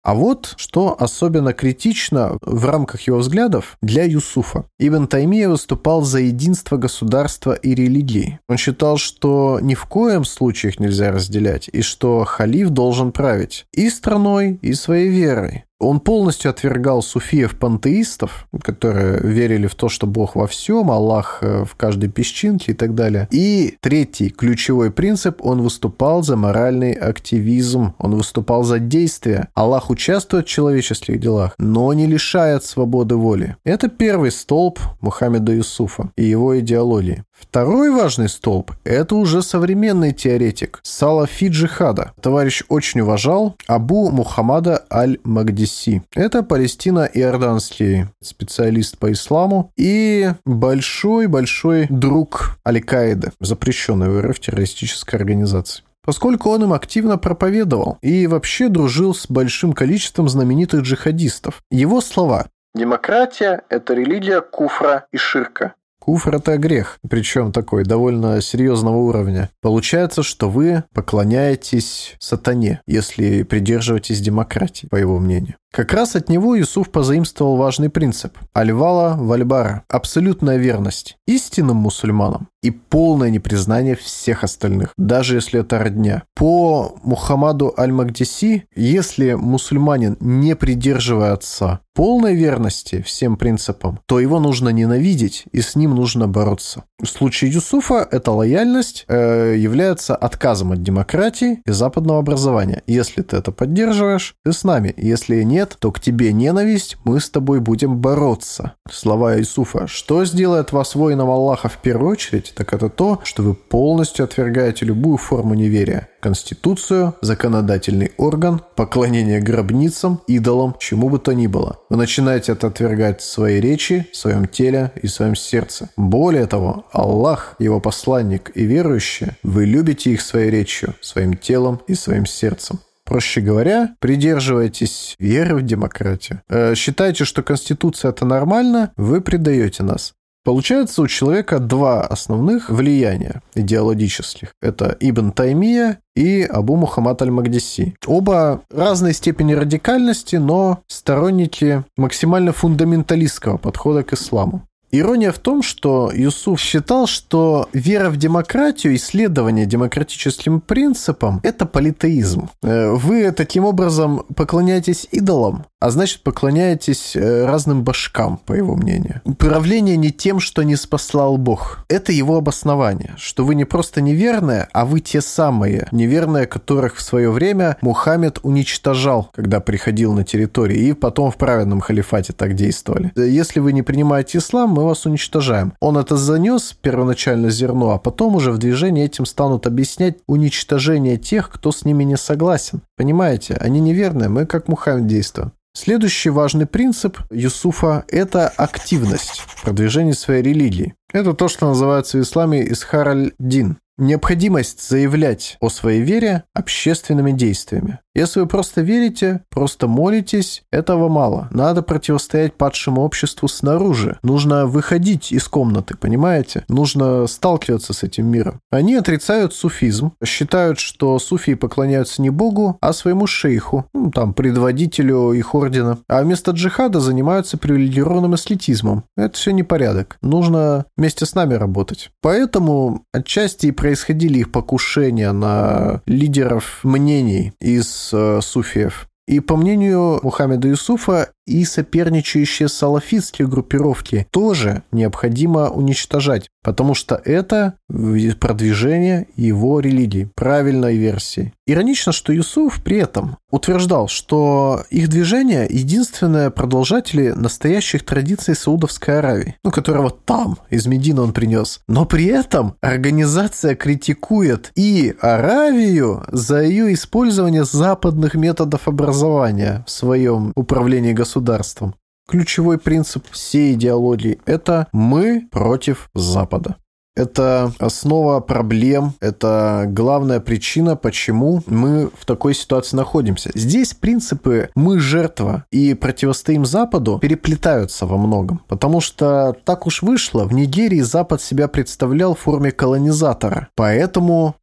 А вот что особенно критично в рамках его взглядов для Юсуфа. Ибн Таймия выступал за единство государства и религии. Он считал, что ни в коем случае их нельзя разделять, и что халиф должен править и страной, и своей верой. Он полностью отвергал суфиев-пантеистов, которые верили в то, что Бог во всем, Аллах в каждой песчинке и так далее. И третий ключевой принцип, он выступал за моральный активизм, он выступал за действия. Аллах участвует в человеческих делах, но не лишает свободы воли. Это первый столб Мухаммеда Юсуфа и его идеологии. Второй важный столб – это уже современный теоретик салафи джихада. Товарищ очень уважал Абу Мухаммада аль-Магдиси. Это палестино-иорданский специалист по исламу и большой-большой друг Аль-Каиды, запрещенной в РФ террористической организации. Поскольку он им активно проповедовал и вообще дружил с большим количеством знаменитых джихадистов. Его слова: «Демократия – это религия куфра и ширка». Куфр – это грех, причем такой довольно серьезного уровня. Получается, что вы поклоняетесь сатане, если придерживаетесь демократии, по его мнению. Как раз от него Юсуф позаимствовал важный принцип – аль-вала валь-бара – абсолютная верность истинным мусульманам и полное непризнание всех остальных, даже если это родня. По Мухаммаду аль-Магдиси, если мусульманин не придерживается полной верности всем принципам, то его нужно ненавидеть и с ним нужно бороться. В случае Юсуфа эта лояльность является отказом от демократии и западного образования. Если ты это поддерживаешь, ты с нами. Если нет, то к тебе ненависть, мы с тобой будем бороться. Слова Юсуфа: что сделает вас воином Аллаха в первую очередь, так это то, что вы полностью отвергаете любую форму неверия. Конституцию, законодательный орган, поклонение гробницам, идолам, чему бы то ни было. Вы начинаете это отвергать в своей речи, в своем теле и в своем сердце. Более того, Аллах, его посланник и верующие, вы любите их своей речью, своим телом и своим сердцем. Проще говоря, придерживайтесь веры в демократию. Считайте, что Конституция – это нормально, вы предаете нас. Получается, у человека два основных влияния идеологических. Это Ибн Таймия и Абу Мухаммад аль-Магдиси. Оба разной степени радикальности, но сторонники максимально фундаменталистского подхода к исламу. Ирония в том, что Юсуф считал, что вера в демократию и следование демократическим принципам – это политеизм. Вы таким образом поклоняетесь идолам, а значит, поклоняетесь разным башкам, по его мнению. Правление не тем, что не спаслал Бог. Это его обоснование, что вы не просто неверные, а вы те самые неверные, которых в свое время Мухаммед уничтожал, когда приходил на территории, и потом в праведном халифате так действовали. Если вы не принимаете ислам, мы вас уничтожаем. Он это занес, первоначально зерно, а потом уже в движении этим станут объяснять уничтожение тех, кто с ними не согласен. Понимаете, они неверные, мы как Мухаммед действуем. Следующий важный принцип Юсуфа – это активность в продвижении своей религии. Это то, что называется в исламе исхар аль-дин. Необходимость заявлять о своей вере общественными действиями. Если вы просто верите, просто молитесь, этого мало. Надо противостоять падшему обществу снаружи. Нужно выходить из комнаты, понимаете? Нужно сталкиваться с этим миром. Они отрицают суфизм, считают, что суфии поклоняются не Богу, а своему шейху, предводителю их ордена. А вместо джихада занимаются привилегированным аскетизмом. Это все непорядок. Нужно вместе с нами работать. Поэтому отчасти и происходили их покушения на лидеров мнений из суфиев. И по мнению Мухаммеда Юсуфа, и соперничающие салафитские группировки тоже необходимо уничтожать, потому что это продвижение его религии, правильной версии. Иронично, что Юсуф при этом утверждал, что их движение – единственные продолжатели настоящих традиций Саудовской Аравии, которые вот там, из Медины он принес. Но при этом организация критикует и Аравию за ее использование западных методов образования в своем управлении государством. Ключевой принцип всей идеологии – это «мы против Запада». Это основа проблем, это главная причина, почему мы в такой ситуации находимся. Здесь принципы «мы жертва» и «противостоим Западу» переплетаются во многом, потому что так уж вышло, в Нигерии Запад себя представлял в форме колонизатора, поэтому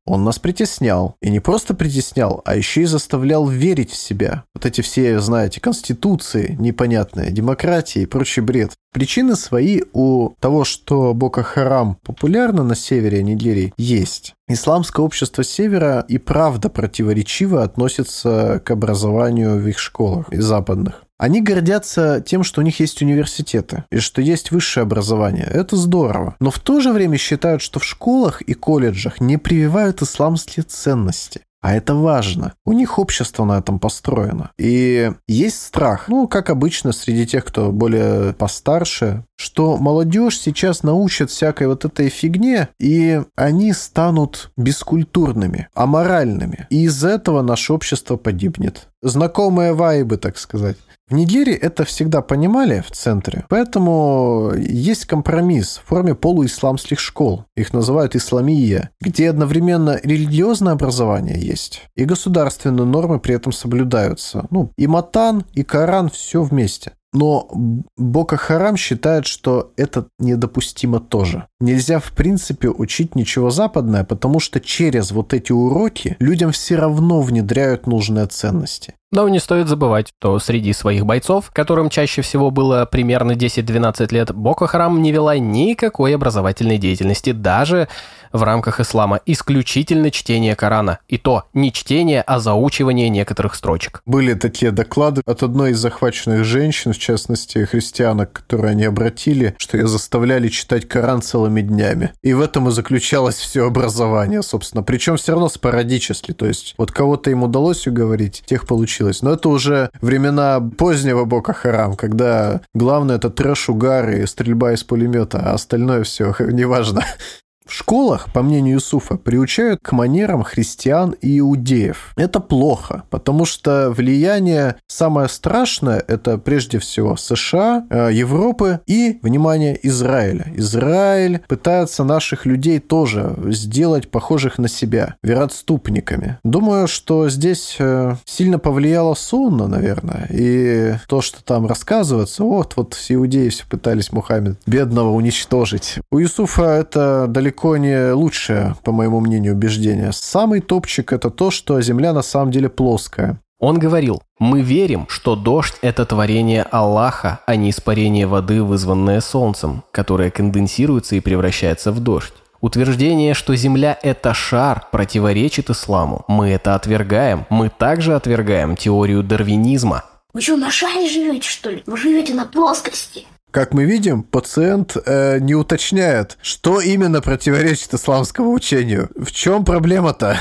Он нас притеснял. И не просто притеснял, а еще и заставлял верить в себя. Вот эти все, знаете, конституции непонятные, демократии и прочий бред. Причины свои у того, что Боко-Харам популярно на севере Нигерии, есть. Исламское общество севера и правда противоречиво относится к образованию в их школах, и западных. Они гордятся тем, что у них есть университеты и что есть высшее образование. Это здорово. Но в то же время считают, что в школах и колледжах не прививают исламские ценности. А это важно. У них общество на этом построено. И есть страх, как обычно среди тех, кто более постарше, что молодежь сейчас научат всякой вот этой фигне, и они станут бескультурными, аморальными. И из-за этого наше общество погибнет. Знакомые вайбы, так сказать. В Нигерии это всегда понимали в центре, поэтому есть компромисс в форме полуисламских школ. Их называют исламия, где одновременно религиозное образование есть, и государственные нормы при этом соблюдаются. И Матан, и Коран, все вместе. Но Боко-Харам считает, что это недопустимо тоже. Нельзя, в принципе, учить ничего западное, потому что через вот эти уроки людям все равно внедряют нужные ценности. Но не стоит забывать, что среди своих бойцов, которым чаще всего было примерно 10-12 лет, Боко-Харам не вела никакой образовательной деятельности, даже в рамках ислама. Исключительно чтение Корана. И то не чтение, а заучивание некоторых строчек. Были такие доклады от одной из захваченных женщин, в частности, христианок, которые они обратили, что ее заставляли читать Коран целыми днями. И в этом и заключалось все образование, собственно. Причем все равно спорадически. То есть вот кого-то им удалось уговорить, тех получилось. Но это уже времена позднего Боко-Харам, когда главное это трэш, угар и стрельба из пулемета, а остальное все неважно. В школах, по мнению Юсуфа, приучают к манерам христиан и иудеев. Это плохо, потому что влияние самое страшное – это прежде всего США, Европы и, внимание, Израиля. Израиль пытается наших людей тоже сделать похожих на себя, вероотступниками. Думаю, что здесь сильно повлияла Сунна, наверное, и то, что там рассказывается, вот иудеи все пытались Мухаммед бедного уничтожить. У Юсуфа это далеко не лучшее, по моему мнению, убеждение. Самый топчик – это то, что Земля на самом деле плоская. Он говорил: «Мы верим, что дождь – это творение Аллаха, а не испарение воды, вызванное солнцем, которое конденсируется и превращается в дождь. Утверждение, что Земля – это шар, противоречит исламу. Мы это отвергаем. Мы также отвергаем теорию дарвинизма». Вы что, на шаре живете, что ли? Вы живете на плоскости. Как мы видим, пациент не уточняет, что именно противоречит исламскому учению. В чем проблема-то?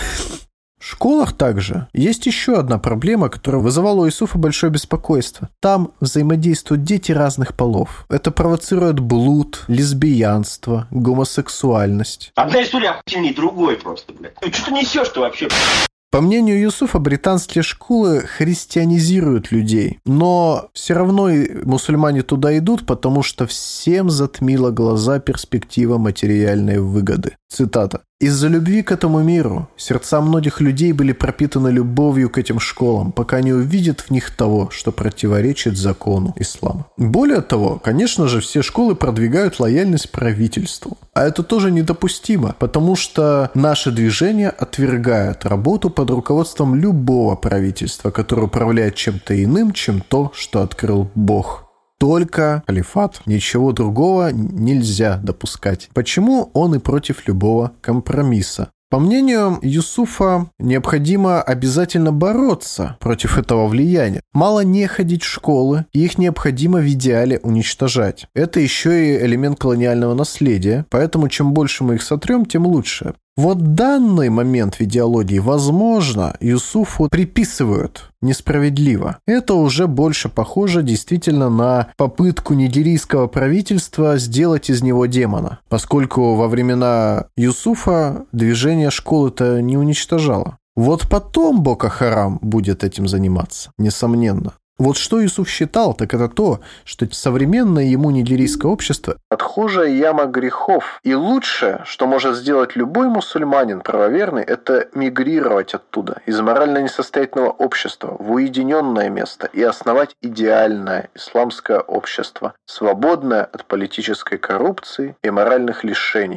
В школах также есть еще одна проблема, которая вызывала у Юсуфа большое беспокойство. Там взаимодействуют дети разных полов. Это провоцирует блуд, лесбиянство, гомосексуальность. Одна история охуительнее другой просто, блядь. Ну, что ты несешь-то вообще? По мнению Юсуфа, британские школы христианизируют людей, но все равно и мусульмане туда идут, потому что всем затмила глаза перспектива материальной выгоды. Цитата. «Из-за любви к этому миру сердца многих людей были пропитаны любовью к этим школам, пока не увидят в них того, что противоречит закону ислама». Более того, конечно же, все школы продвигают лояльность правительству. А это тоже недопустимо, потому что наше движение отвергает работу под руководством любого правительства, которое управляет чем-то иным, чем то, что открыл Бог. Только халифат. Ничего другого нельзя допускать. Почему он и против любого компромисса? По мнению Юсуфа, необходимо обязательно бороться против этого влияния. Мало не ходить в школы, их необходимо в идеале уничтожать. Это еще и элемент колониального наследия, поэтому чем больше мы их сотрем, тем лучше. Вот данный момент в идеологии, возможно, Юсуфу приписывают несправедливо. Это уже больше похоже действительно на попытку нигерийского правительства сделать из него демона, поскольку во времена Юсуфа движение школы-то не уничтожало. Вот потом Боко-Харам будет этим заниматься, несомненно. Вот что Юсуф считал, так это то, что современное ему нигерийское общество – отхожая яма грехов. И лучшее, что может сделать любой мусульманин правоверный, это мигрировать оттуда, из морально несостоятельного общества, в уединенное место и основать идеальное исламское общество, свободное от политической коррупции и моральных лишений.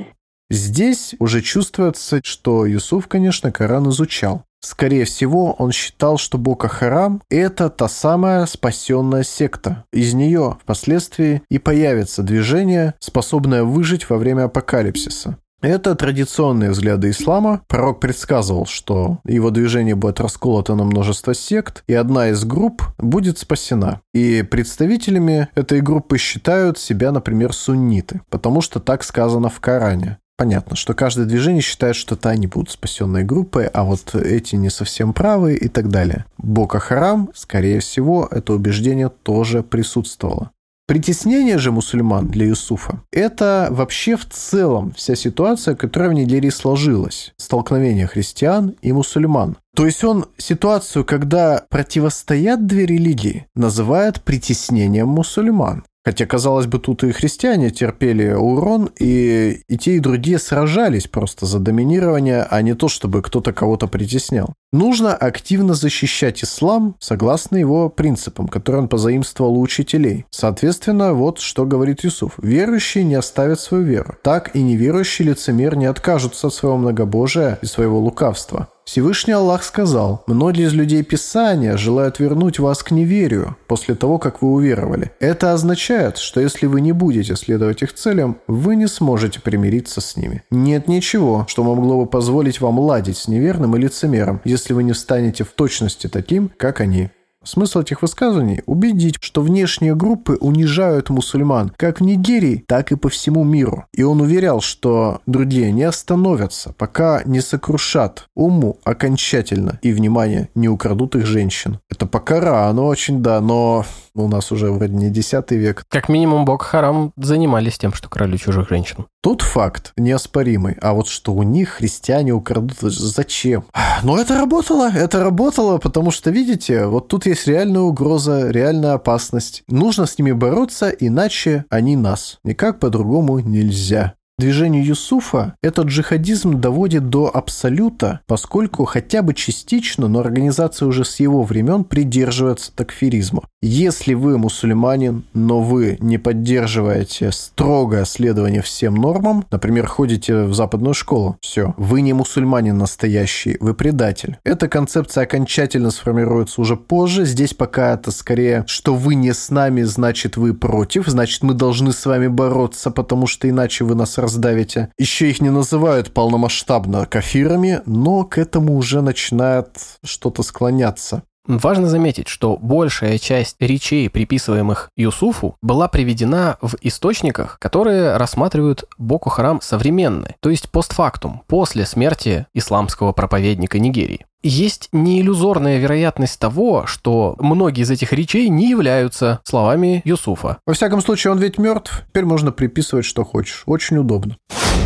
Здесь уже чувствуется, что Юсуф, конечно, Коран изучал. Скорее всего, он считал, что Боко-Харам – это та самая спасенная секта. Из нее впоследствии и появится движение, способное выжить во время апокалипсиса. Это традиционные взгляды ислама. Пророк предсказывал, что его движение будет расколото на множество сект, и одна из групп будет спасена. И представителями этой группы считают себя, например, сунниты, потому что так сказано в Коране. Понятно, что каждое движение считает, что они будут спасенной группой, а вот эти не совсем правы и так далее. Боко-Харам, скорее всего, это убеждение тоже присутствовало. Притеснение же мусульман для Юсуфа – это вообще в целом вся ситуация, которая в Нигерии сложилась. Столкновение христиан и мусульман. То есть он ситуацию, когда противостоят две религии, называет притеснением мусульман. Хотя, казалось бы, тут и христиане терпели урон, и те, и другие сражались просто за доминирование, а не то, чтобы кто-то кого-то притеснял. Нужно активно защищать ислам согласно его принципам, которые он позаимствовал у учителей. Соответственно, вот что говорит Юсуф. Верующие не оставят свою веру. Так и неверующие лицемер не откажутся от своего многобожия и своего лукавства. Всевышний Аллах сказал: «Многие из людей Писания желают вернуть вас к неверию после того, как вы уверовали. Это означает, что если вы не будете следовать их целям, вы не сможете примириться с ними. Нет ничего, что могло бы позволить вам ладить с неверным и лицемером, если вы не станете в точности таким, как они». Смысл этих высказываний – убедить, что внешние группы унижают мусульман как в Нигерии, так и по всему миру. И он уверял, что другие не остановятся, пока не сокрушат умму окончательно и, внимание, не украдут их женщин. Это по Корану очень, да, но у нас уже вроде не 10 век. Как минимум Боко-Харам занимались тем, что крали чужих женщин. Тут факт неоспоримый. А вот что у них христиане украдут, зачем? Но это работало, потому что, видите, вот тут есть реальная угроза, реальная опасность. Нужно с ними бороться, иначе они нас. Никак по-другому нельзя. Движению Юсуфа этот джихадизм доводит до абсолюта, поскольку хотя бы частично, но организация уже с его времен придерживается такфиризма. Если вы мусульманин, но вы не поддерживаете строгое следование всем нормам, например, ходите в западную школу, все, вы не мусульманин настоящий, вы предатель. Эта концепция окончательно сформируется уже позже. Здесь пока это скорее, что вы не с нами, значит вы против, значит мы должны с вами бороться, потому что иначе вы нас раздавите. Еще их не называют полномасштабно кафирами, но к этому уже начинает что-то склоняться. Важно заметить, что большая часть речей, приписываемых Юсуфу, была приведена в источниках, которые рассматривают Боко-Харам современные, то есть постфактум, после смерти исламского проповедника Нигерии. Есть неиллюзорная вероятность того, что многие из этих речей не являются словами Юсуфа. Во всяком случае, он ведь мертв, теперь можно приписывать, что хочешь. Очень удобно.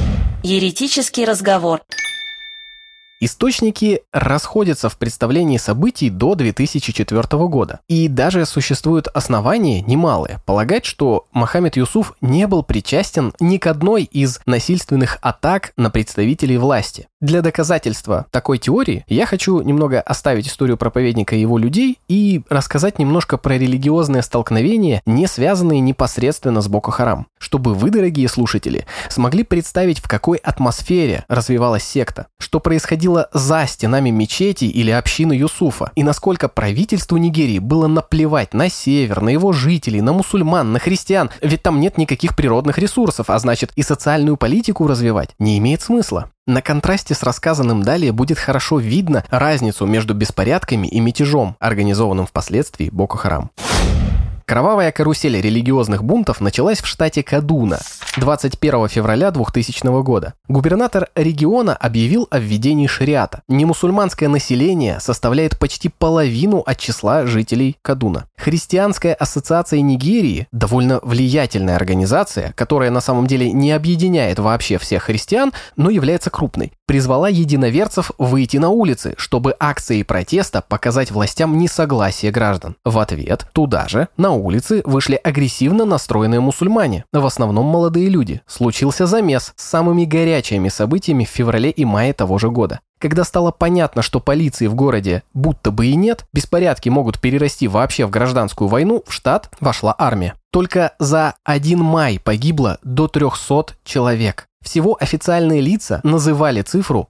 Еретический разговор. Источники расходятся в представлении событий до 2004 года. И даже существуют основания немалые полагать, что Мохаммед Юсуф не был причастен ни к одной из насильственных атак на представителей власти. Для доказательства такой теории я хочу немного оставить историю проповедника и его людей и рассказать немножко про религиозные столкновения, не связанные непосредственно с Боко-Харам, чтобы вы, дорогие слушатели, смогли представить, в какой атмосфере развивалась секта, что происходило за стенами мечети или общины Юсуфа, и насколько правительству Нигерии было наплевать на север, на его жителей, на мусульман, на христиан, ведь там нет никаких природных ресурсов, а значит и социальную политику развивать не имеет смысла. На контрасте с рассказанным далее будет хорошо видно разницу между беспорядками и мятежом, организованным впоследствии Боко-Харам. Кровавая карусель религиозных бунтов началась в штате Кадуна 21 февраля 2000 года. Губернатор региона объявил о введении шариата. Немусульманское население составляет почти половину от числа жителей Кадуна. Христианская ассоциация Нигерии, довольно влиятельная организация, которая на самом деле не объединяет вообще всех христиан, но является крупной, призвала единоверцев выйти на улицы, чтобы акцией протеста показать властям несогласие граждан. В ответ туда же, на улицы, вышли агрессивно настроенные мусульмане, в основном молодые люди. Случился замес с самыми горячими событиями в феврале и мае того же года. Когда стало понятно, что полиции в городе будто бы и нет, беспорядки могут перерасти вообще в гражданскую войну, в штат вошла армия. Только за 1 май погибло до 300 человек. Всего официальные лица называли цифру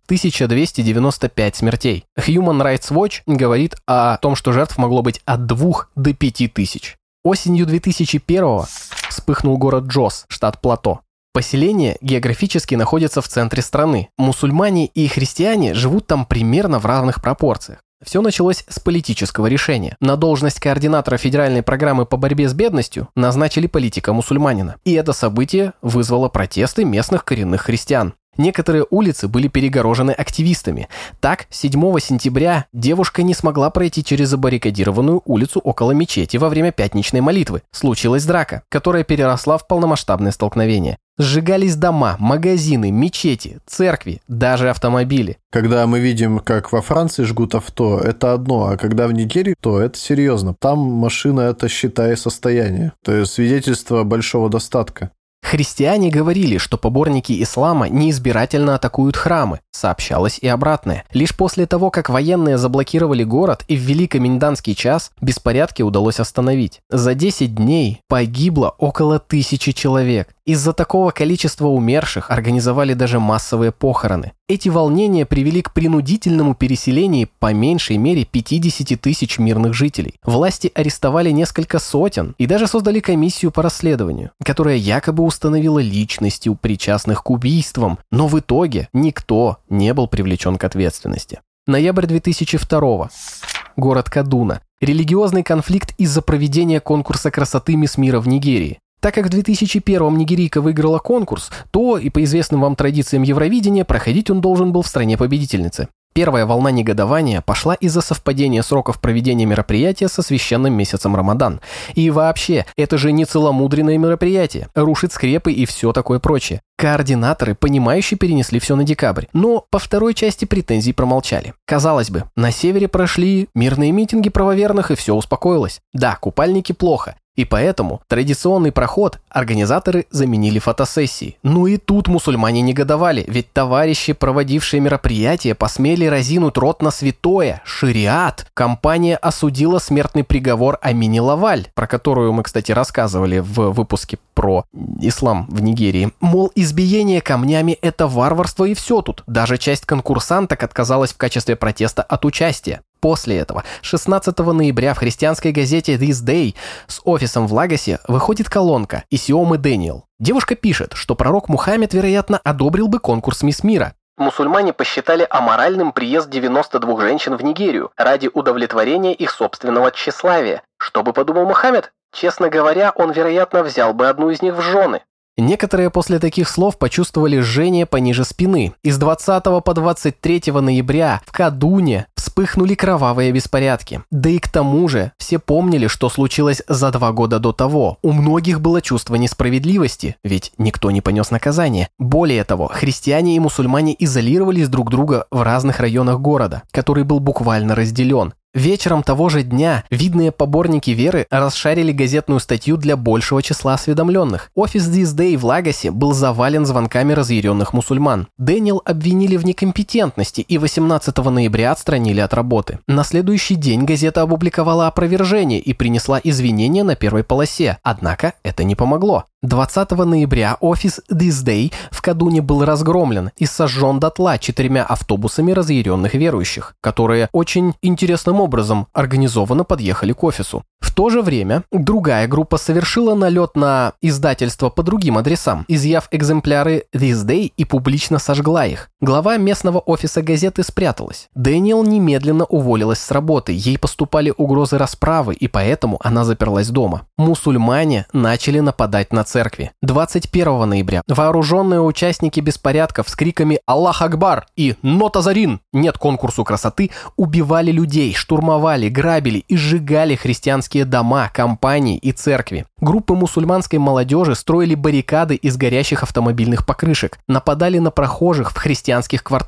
1295 смертей. Human Rights Watch говорит о том, что жертв могло быть от 2 до 5 тысяч. Осенью 2001-го вспыхнул город Джос, штат Плато. Поселение географически находится в центре страны. Мусульмане и христиане живут там примерно в равных пропорциях. Все началось с политического решения. На должность координатора федеральной программы по борьбе с бедностью назначили политика-мусульманина. И это событие вызвало протесты местных коренных христиан. Некоторые улицы были перегорожены активистами. Так, 7 сентября девушка не смогла пройти через забаррикадированную улицу около мечети во время пятничной молитвы. Случилась драка, которая переросла в полномасштабное столкновение. Сжигались дома, магазины, мечети, церкви, даже автомобили. Когда мы видим, как во Франции жгут авто, это одно, а когда в Нигерии, то это серьезно. Там машина – это, считай, состояние. То есть свидетельство большого достатка. Христиане говорили, что поборники ислама неизбирательно атакуют храмы, сообщалось и обратное. Лишь после того, как военные заблокировали город и ввели комендантский час, беспорядки удалось остановить. За 10 дней погибло около 1000 человек. Из-за такого количества умерших организовали даже массовые похороны. Эти волнения привели к принудительному переселению по меньшей мере 50 тысяч мирных жителей. Власти арестовали несколько сотен и даже создали комиссию по расследованию, которая якобы установила личности причастных к убийствам, но в итоге никто не был привлечен к ответственности. Ноябрь 2002. Город Кадуна. Религиозный конфликт из-за проведения конкурса красоты «Мисс Мира» в Нигерии. Так как в 2001-м нигерийка выиграла конкурс, то и по известным вам традициям Евровидения проходить он должен был в стране победительницы. Первая волна негодования пошла из-за совпадения сроков проведения мероприятия со священным месяцем Рамадан. И вообще, это же не целомудренное мероприятие, рушит скрепы и все такое прочее. Координаторы, понимающе перенесли все на декабрь, но по второй части претензий промолчали. Казалось бы, на севере прошли мирные митинги правоверных и все успокоилось. Да, купальники плохо. И поэтому традиционный проход организаторы заменили фотосессией. Ну и тут мусульмане негодовали, ведь товарищи, проводившие мероприятие, посмели разинуть рот на святое – шариат. Компания осудила смертный приговор Амини Лаваль, про которую мы, кстати, рассказывали в выпуске про ислам в Нигерии. Мол, избиение камнями – это варварство и все тут. Даже часть конкурсанток отказалась в качестве протеста от участия. После этого, 16 ноября в христианской газете This Day с офисом в Лагосе выходит колонка Исиомы Дэниел. Девушка пишет, что пророк Мухаммед, вероятно, одобрил бы конкурс «Мисс Мира». Мусульмане посчитали аморальным приезд 92 женщин в Нигерию ради удовлетворения их собственного тщеславия. Что бы подумал Мухаммед? Честно говоря, он, вероятно, взял бы одну из них в жены. Некоторые после таких слов почувствовали жжение пониже спины. Из 20 по 23 ноября в Кадуне вспыхнули кровавые беспорядки. Да и к тому же все помнили, что случилось за 2 года до того. У многих было чувство несправедливости, ведь никто не понес наказание. Более того, христиане и мусульмане изолировались друг друга в разных районах города, который был буквально разделен. Вечером того же дня видные поборники веры расшарили газетную статью для большего числа осведомленных. Офис This Day в Лагосе был завален звонками разъяренных мусульман. Дэниел обвинили в некомпетентности и 18 ноября отстранили от работы. На следующий день газета опубликовала опровержение и принесла извинения на первой полосе. Однако это не помогло. 20 ноября офис This Day в Кадуне был разгромлен и сожжен дотла 4 автобусами разъяренных верующих, которые очень интересным образом организованно подъехали к офису. В то же время другая группа совершила налет на издательство по другим адресам, изъяв экземпляры This Day и публично сожгла их. Глава местного офиса газеты спряталась. Дэниел немедленно уволилась с работы, ей поступали угрозы расправы, и поэтому она заперлась дома. Мусульмане начали нападать на церкви. 21 ноября вооруженные участники беспорядков с криками «Аллах Акбар» и «Нот Азарин» «Нет конкурсу красоты» убивали людей, штурмовали, грабили и сжигали христианские дома, компании и церкви. Группы мусульманской молодежи строили баррикады из горящих автомобильных покрышек, нападали на прохожих в христианских кварталах.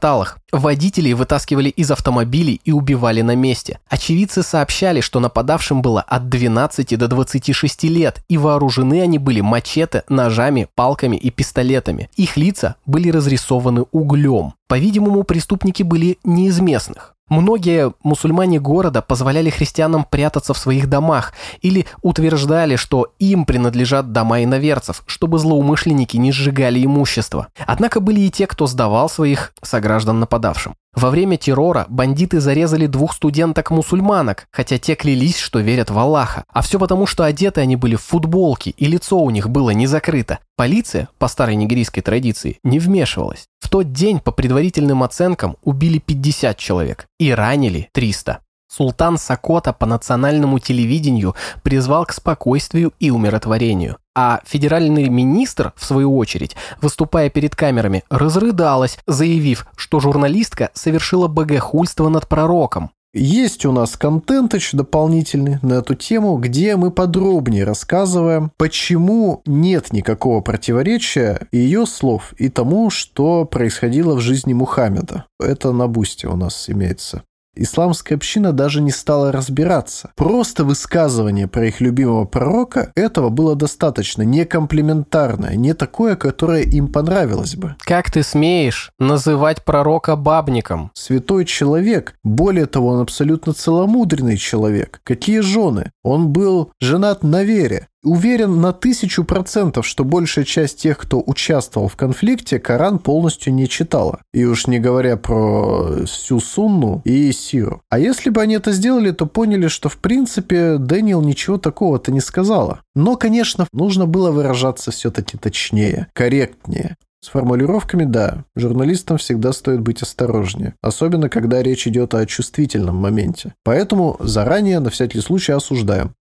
Водителей вытаскивали из автомобилей и убивали на месте. Очевидцы сообщали, что нападавшим было от 12 до 26 лет, и вооружены они были мачете, ножами, палками и пистолетами. Их лица были разрисованы углем. По-видимому, преступники были не из местных. Многие мусульмане города позволяли христианам прятаться в своих домах или утверждали, что им принадлежат дома иноверцев, чтобы злоумышленники не сжигали имущество. Однако были и те, кто сдавал своих сограждан нападавшим. Во время террора бандиты зарезали 2 студенток-мусульманок, хотя те клялись, что верят в Аллаха. А все потому, что одеты они были в футболки, и лицо у них было не закрыто. Полиция, по старой нигерийской традиции, не вмешивалась. В тот день, по предварительным оценкам, убили 50 человек и ранили 300. Султан Сокота по национальному телевидению призвал к спокойствию и умиротворению. А федеральный министр, в свою очередь, выступая перед камерами, разрыдалась, заявив, что журналистка совершила богохульство над пророком. Есть у нас контентыч дополнительный на эту тему, где мы подробнее рассказываем, почему нет никакого противоречия ее слов и тому, что происходило в жизни Мухаммеда. Это на Бусте у нас имеется. Исламская община даже не стала разбираться. Просто высказывание про их любимого пророка этого было достаточно, не комплиментарное, не такое, которое им понравилось бы. Как ты смеешь называть пророка бабником? Святой человек, более того, он абсолютно целомудренный человек. Какие жены? Он был женат на вере. Уверен на 1000%, что большая часть тех, кто участвовал в конфликте, Коран полностью не читала. И уж не говоря про всю Сунну и Сиру. А если бы они это сделали, то поняли, что в принципе Дэниел ничего такого-то не сказала. Но, конечно, нужно было выражаться все-таки точнее, корректнее. С формулировками, да, журналистам всегда стоит быть осторожнее, особенно когда речь идет о чувствительном моменте. Поэтому заранее, на всякий случай, осуждаем.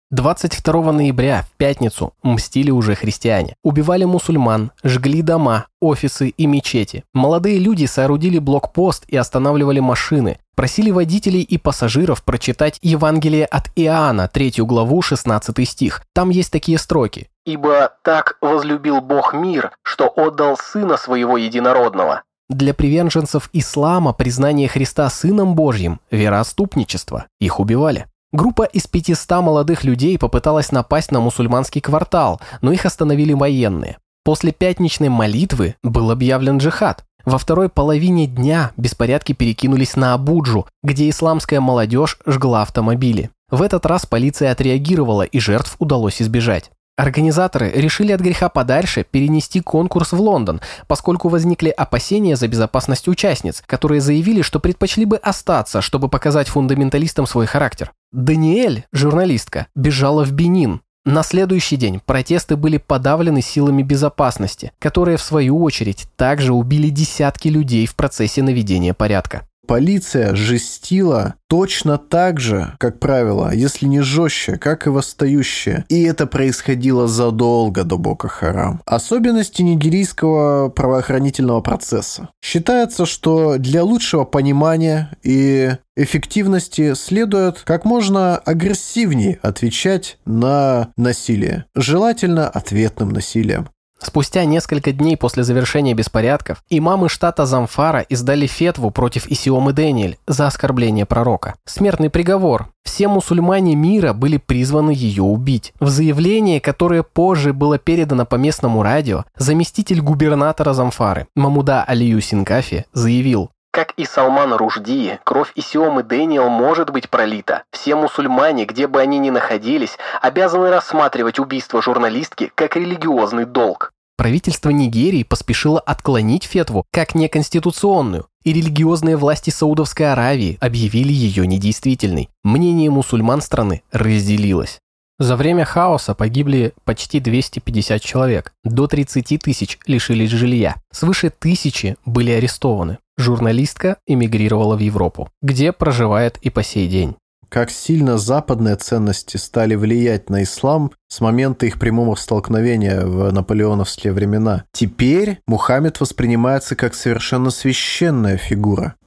22 ноября, в пятницу, мстили уже христиане. Убивали мусульман, жгли дома, офисы и мечети. Молодые люди соорудили блокпост и останавливали машины. Просили водителей и пассажиров прочитать Евангелие от Иоанна, 3 главу, 16 стих. Там есть такие строки. «Ибо так возлюбил Бог мир, что отдал Сына Своего Единородного». Для приверженцев ислама признание Христа Сыном Божьим – вероотступничество. Их убивали. Группа из 500 молодых людей попыталась напасть на мусульманский квартал, но их остановили военные. После пятничной молитвы был объявлен джихад. Во второй половине дня беспорядки перекинулись на Абуджу, где исламская молодежь жгла автомобили. В этот раз полиция отреагировала, и жертв удалось избежать. Организаторы решили от греха подальше перенести конкурс в Лондон, поскольку возникли опасения за безопасность участниц, которые заявили, что предпочли бы остаться, чтобы показать фундаменталистам свой характер. Даниэль, журналистка, бежала в Бенин. На следующий день протесты были подавлены силами безопасности, которые, в свою очередь, также убили десятки людей в процессе наведения порядка. Полиция жестила точно так же, как правило, если не жестче, как и восстающие. И это происходило задолго до Боко-Харам. Особенности нигерийского правоохранительного процесса. Считается, что для лучшего понимания и эффективности следует как можно агрессивнее отвечать на насилие. Желательно ответным насилием. Спустя несколько дней после завершения беспорядков, имамы штата Замфара издали фетву против Исиомы Дэниэль за оскорбление пророка. Смертный приговор. Все мусульмане мира были призваны ее убить. В заявлении, которое позже было передано по местному радио, заместитель губернатора Замфары Мамуда Алию Синкафи заявил: «Как и Салман Ружди, кровь Исиомы Дэниэль может быть пролита. Все мусульмане, где бы они ни находились, обязаны рассматривать убийство журналистки как религиозный долг». Правительство Нигерии поспешило отклонить фетву как неконституционную, и религиозные власти Саудовской Аравии объявили ее недействительной. Мнение мусульман страны разделилось. За время хаоса погибли почти 250 человек, до 30 тысяч лишились жилья, свыше 1000 были арестованы. Журналистка эмигрировала в Европу, где проживает и по сей день. Как сильно западные ценности стали влиять на ислам с момента их прямого столкновения в наполеоновские времена. Теперь Мухаммед воспринимается как совершенно священная фигура.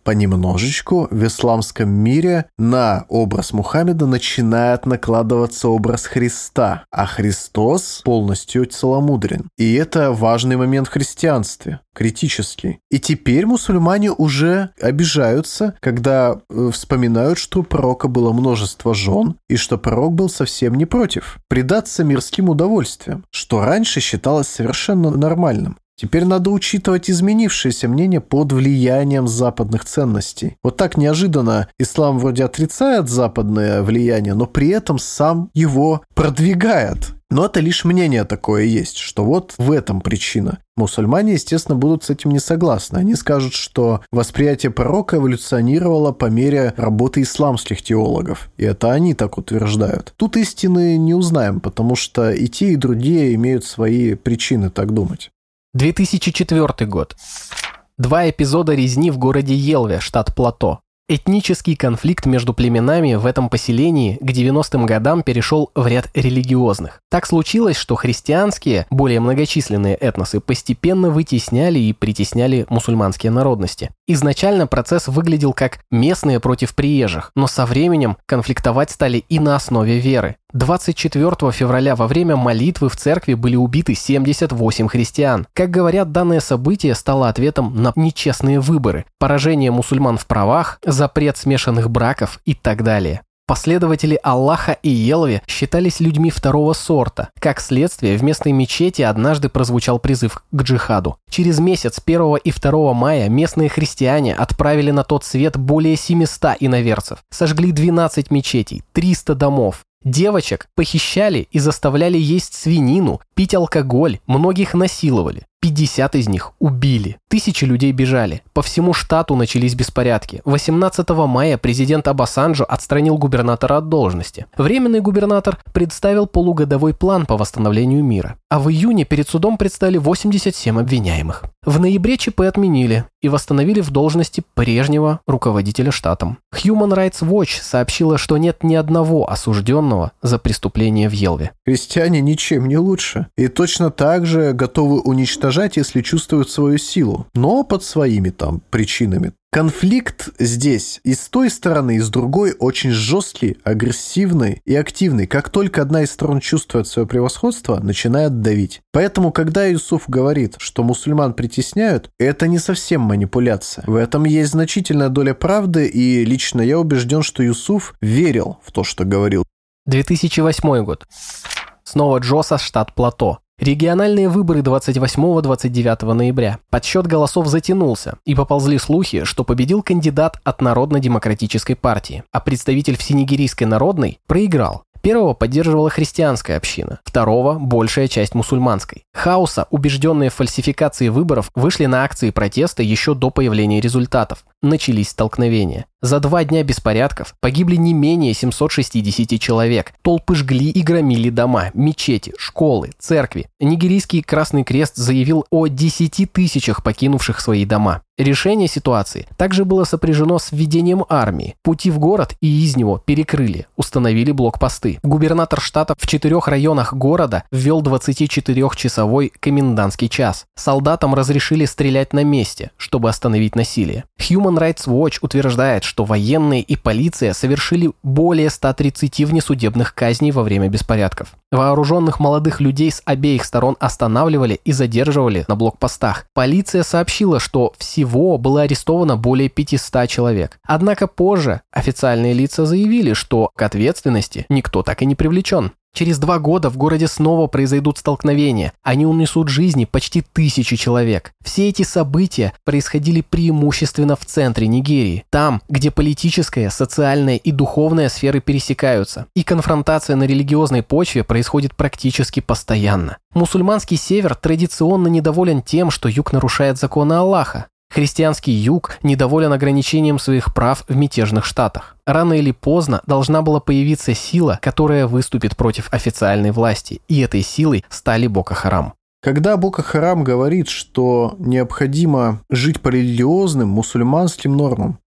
понемножечку в исламском мире на образ Мухаммеда начинает накладываться образ Христа, а Христос полностью целомудрен. И это важный момент в христианстве, критический. И теперь мусульмане уже обижаются, когда вспоминают, что у пророка было множество жен, и что пророк был совсем не против предаться мирским удовольствиям, что раньше считалось совершенно нормальным. Теперь надо учитывать изменившееся мнение под влиянием западных ценностей. Вот так неожиданно ислам вроде отрицает западное влияние, но при этом сам его продвигает. Но это лишь мнение такое есть, что вот в этом причина. Мусульмане, естественно, будут с этим не согласны. Они скажут, что восприятие пророка эволюционировало по мере работы исламских теологов. И это они так утверждают. Тут истины не узнаем, потому что и те, и другие имеют свои причины так думать. 2004 год. 2 эпизода резни в городе Елве, штат Плато. Этнический конфликт между племенами в этом поселении к 90-м годам перешел в ряд религиозных. Так случилось, что христианские, более многочисленные этносы постепенно вытесняли и притесняли мусульманские народности. Изначально процесс выглядел как местные против приезжих, но со временем конфликтовать стали и на основе веры. 24 февраля во время молитвы в церкви были убиты 78 христиан. Как говорят, данное событие стало ответом на нечестные выборы, поражение мусульман в правах, запрет смешанных браков и так далее. Последователи Аллаха и Елве считались людьми второго сорта. Как следствие, в местной мечети однажды прозвучал призыв к джихаду. Через месяц, 1 и 2 мая, местные христиане отправили на тот свет более 700 иноверцев. Сожгли 12 мечетей, 300 домов. Девочек похищали и заставляли есть свинину, пить алкоголь, многих насиловали. 50 из них убили. Тысячи людей бежали. По всему штату начались беспорядки. 18 мая президент Обасанджо отстранил губернатора от должности. Временный губернатор представил полугодовой план по восстановлению мира. А в июне перед судом предстали 87 обвиняемых. В ноябре ЧП отменили и восстановили в должности прежнего руководителя штатом. Human Rights Watch сообщила, что нет ни одного осужденного за преступление в Елве. Христиане ничем не лучше. И точно так же готовы уничтожать, если чувствуют свою силу. Но под своими там причинами. Конфликт здесь и с той стороны, и с другой очень жесткий, агрессивный и активный. Как только одна из сторон чувствует свое превосходство, начинает давить. Поэтому, когда Юсуф говорит, что мусульман притесняют, это не совсем манипуляция. В этом есть значительная доля правды, и лично я убежден, что Юсуф верил в то, что говорил. 2008 год. Снова Джоса, штат Плато. Региональные выборы 28-29 ноября. Подсчет голосов затянулся, и поползли слухи, что победил кандидат от Народно-демократической партии, а представитель Всенигерийской народной проиграл. Первого поддерживала христианская община, второго – большая часть мусульманской. Хауса, убежденные в фальсификации выборов, вышли на акции протеста еще до появления результатов. Начались столкновения. За 2 дня беспорядков погибли не менее 760 человек. Толпы жгли и громили дома, мечети, школы, церкви. Нигерийский Красный Крест заявил о 10 тысячах покинувших свои дома. Решение ситуации также было сопряжено с введением армии. Пути в город и из него перекрыли, установили блокпосты. Губернатор штата в 4 районах города ввел 24-часовой комендантский час. Солдатам разрешили стрелять на месте, чтобы остановить насилие. Human Rights Watch утверждает, что военные и полиция совершили более 130 внесудебных казней во время беспорядков. Вооруженных молодых людей с обеих сторон останавливали и задерживали на блокпостах. Полиция сообщила, что всего было арестовано более 500 человек. Однако позже официальные лица заявили, что к ответственности никто так и не привлечен. Через 2 года в городе снова произойдут столкновения. Они унесут жизни почти 1000 человек. Все эти события происходили преимущественно в центре Нигерии. Там, где политическая, социальная и духовная сферы пересекаются. И конфронтация на религиозной почве происходит практически постоянно. Мусульманский север традиционно недоволен тем, что юг нарушает законы Аллаха. Христианский юг недоволен ограничением своих прав в мятежных штатах. Рано или поздно должна была появиться сила, которая выступит против официальной власти, и этой силой стали Боко Харам. Когда Боко Харам говорит, что необходимо жить по религиозным, мусульманским нормам,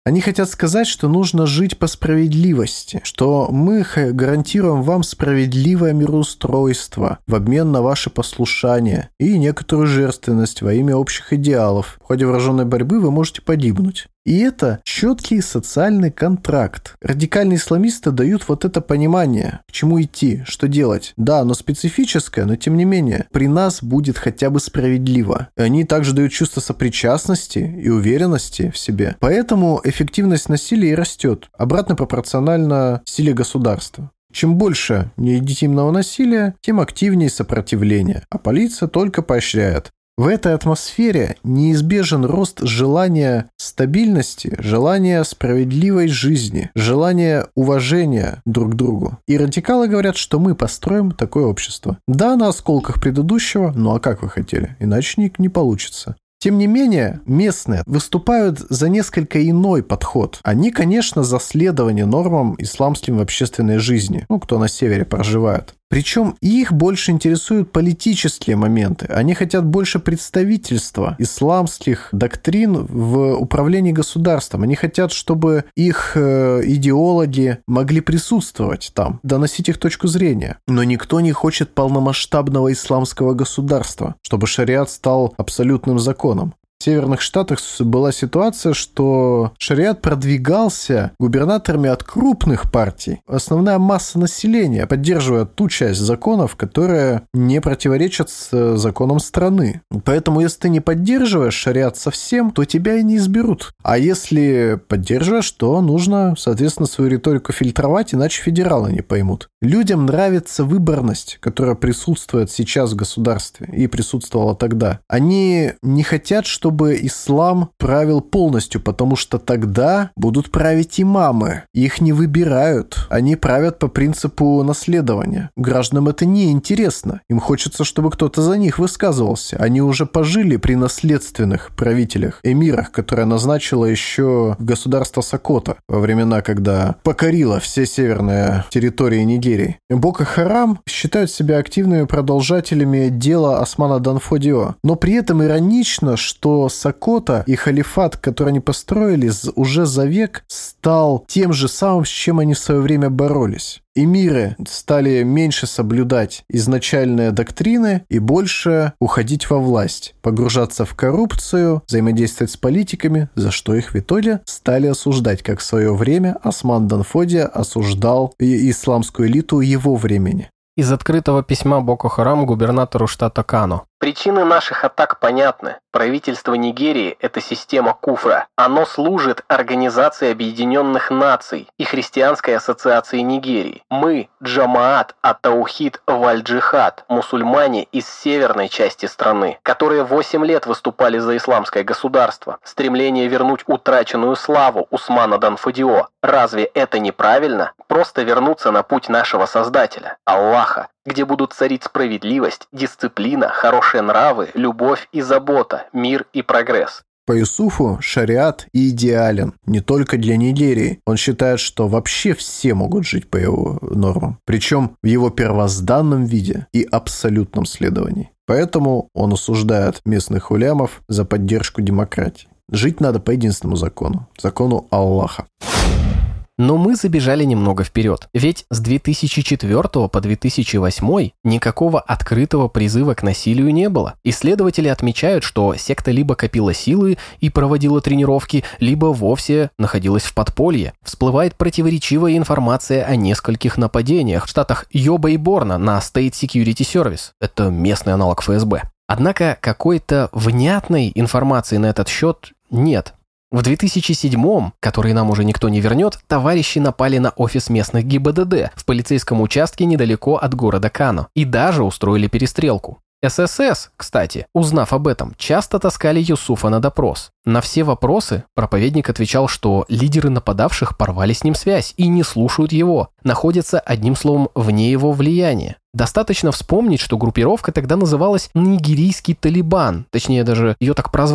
Они хотят сказать, что нужно жить по справедливости, что мы гарантируем вам справедливое мироустройство в обмен на ваше послушание и некоторую жертвенность во имя общих идеалов. В ходе вооруженной борьбы вы можете погибнуть. И это четкий социальный контракт. Радикальные исламисты дают вот это понимание, к чему идти, что делать. Да, оно специфическое, но тем не менее, при нас будет хотя бы справедливо. И они также дают чувство сопричастности и уверенности в себе. Поэтому эффективность насилия и растет, обратно пропорционально силе государства. Чем больше нелегитимного насилия, тем активнее сопротивление, а полиция только поощряет. В этой атмосфере неизбежен рост желания стабильности, желания справедливой жизни, желания уважения друг к другу. И радикалы говорят, что мы построим такое общество. Да, на осколках предыдущего, ну а как вы хотели? Иначе не получится. Тем не менее, местные выступают за несколько иной подход. Они, конечно, за следование нормам исламским в общественной жизни, кто на севере проживает. Причем их больше интересуют политические моменты. Они хотят больше представительства исламских доктрин в управлении государством. Они хотят, чтобы их идеологи могли присутствовать там, доносить их точку зрения. Но никто не хочет полномасштабного исламского государства, чтобы шариат стал абсолютным законом. В Северных Штатах была ситуация, что шариат продвигался губернаторами от крупных партий. Основная масса населения поддерживает ту часть законов, которая не противоречит законам страны. Поэтому, если ты не поддерживаешь шариат совсем, то тебя и не изберут. А если поддерживаешь, то нужно, соответственно, свою риторику фильтровать, иначе федералы не поймут. Людям нравится выборность, которая присутствует сейчас в государстве и присутствовала тогда. Они не хотят, чтобы ислам правил полностью, потому что тогда будут править имамы. Их не выбирают. Они правят по принципу наследования. Гражданам это не интересно. Им хочется, чтобы кто-то за них высказывался. Они уже пожили при наследственных правителях, эмирах, которые назначила еще государство Сокота во времена, когда покорило все северные территории Нигерии. Боко Харам считают себя активными продолжателями дела Османа Данфодио. Но при этом иронично, что Сокота и халифат, который они построили уже за век, стал тем же самым, с чем они в свое время боролись. Эмиры стали меньше соблюдать изначальные доктрины и больше уходить во власть, погружаться в коррупцию, взаимодействовать с политиками, за что их в итоге стали осуждать, как в свое время Осман Данфодио осуждал исламскую элиту его времени. Из открытого письма Боко Харам губернатору штата Кано. Причины наших атак понятны. Правительство Нигерии – это система куфра. Оно служит Организации Объединенных Наций и Христианской Ассоциации Нигерии. Мы – Джамаат ат-Таухид валь-Джихад, мусульмане из северной части страны, которые 8 лет выступали за исламское государство. Стремление вернуть утраченную славу Усмана Данфодио. Разве это неправильно? Просто вернуться на путь нашего Создателя, Аллаха, где будут царить справедливость, дисциплина, хорошие нравы, любовь и забота, мир и прогресс. По Юсуфу шариат идеален не только для Нигерии. Он считает, что вообще все могут жить по его нормам, причем в его первозданном виде и абсолютном следовании. Поэтому он осуждает местных улямов за поддержку демократии. Жить надо по единственному закону – закону Аллаха. Но мы забежали немного вперед, ведь с 2004 по 2008 никакого открытого призыва к насилию не было. Исследователи отмечают, что секта либо копила силы и проводила тренировки, либо вовсе находилась в подполье. Всплывает противоречивая информация о нескольких нападениях в штатах Йоба и Борно на State Security Service, это местный аналог ФСБ. Однако какой-то внятной информации на этот счет нет. В 2007-м, который нам уже никто не вернет, товарищи напали на офис местных ГИБДД в полицейском участке недалеко от города Кано и даже устроили перестрелку. ССС, кстати, узнав об этом, часто таскали Юсуфа на допрос. На все вопросы проповедник отвечал, что лидеры нападавших порвали с ним связь и не слушают его, находятся, одним словом, вне его влияния. Достаточно вспомнить, что группировка тогда называлась «Нигерийский Талибан», точнее даже ее так прозвали.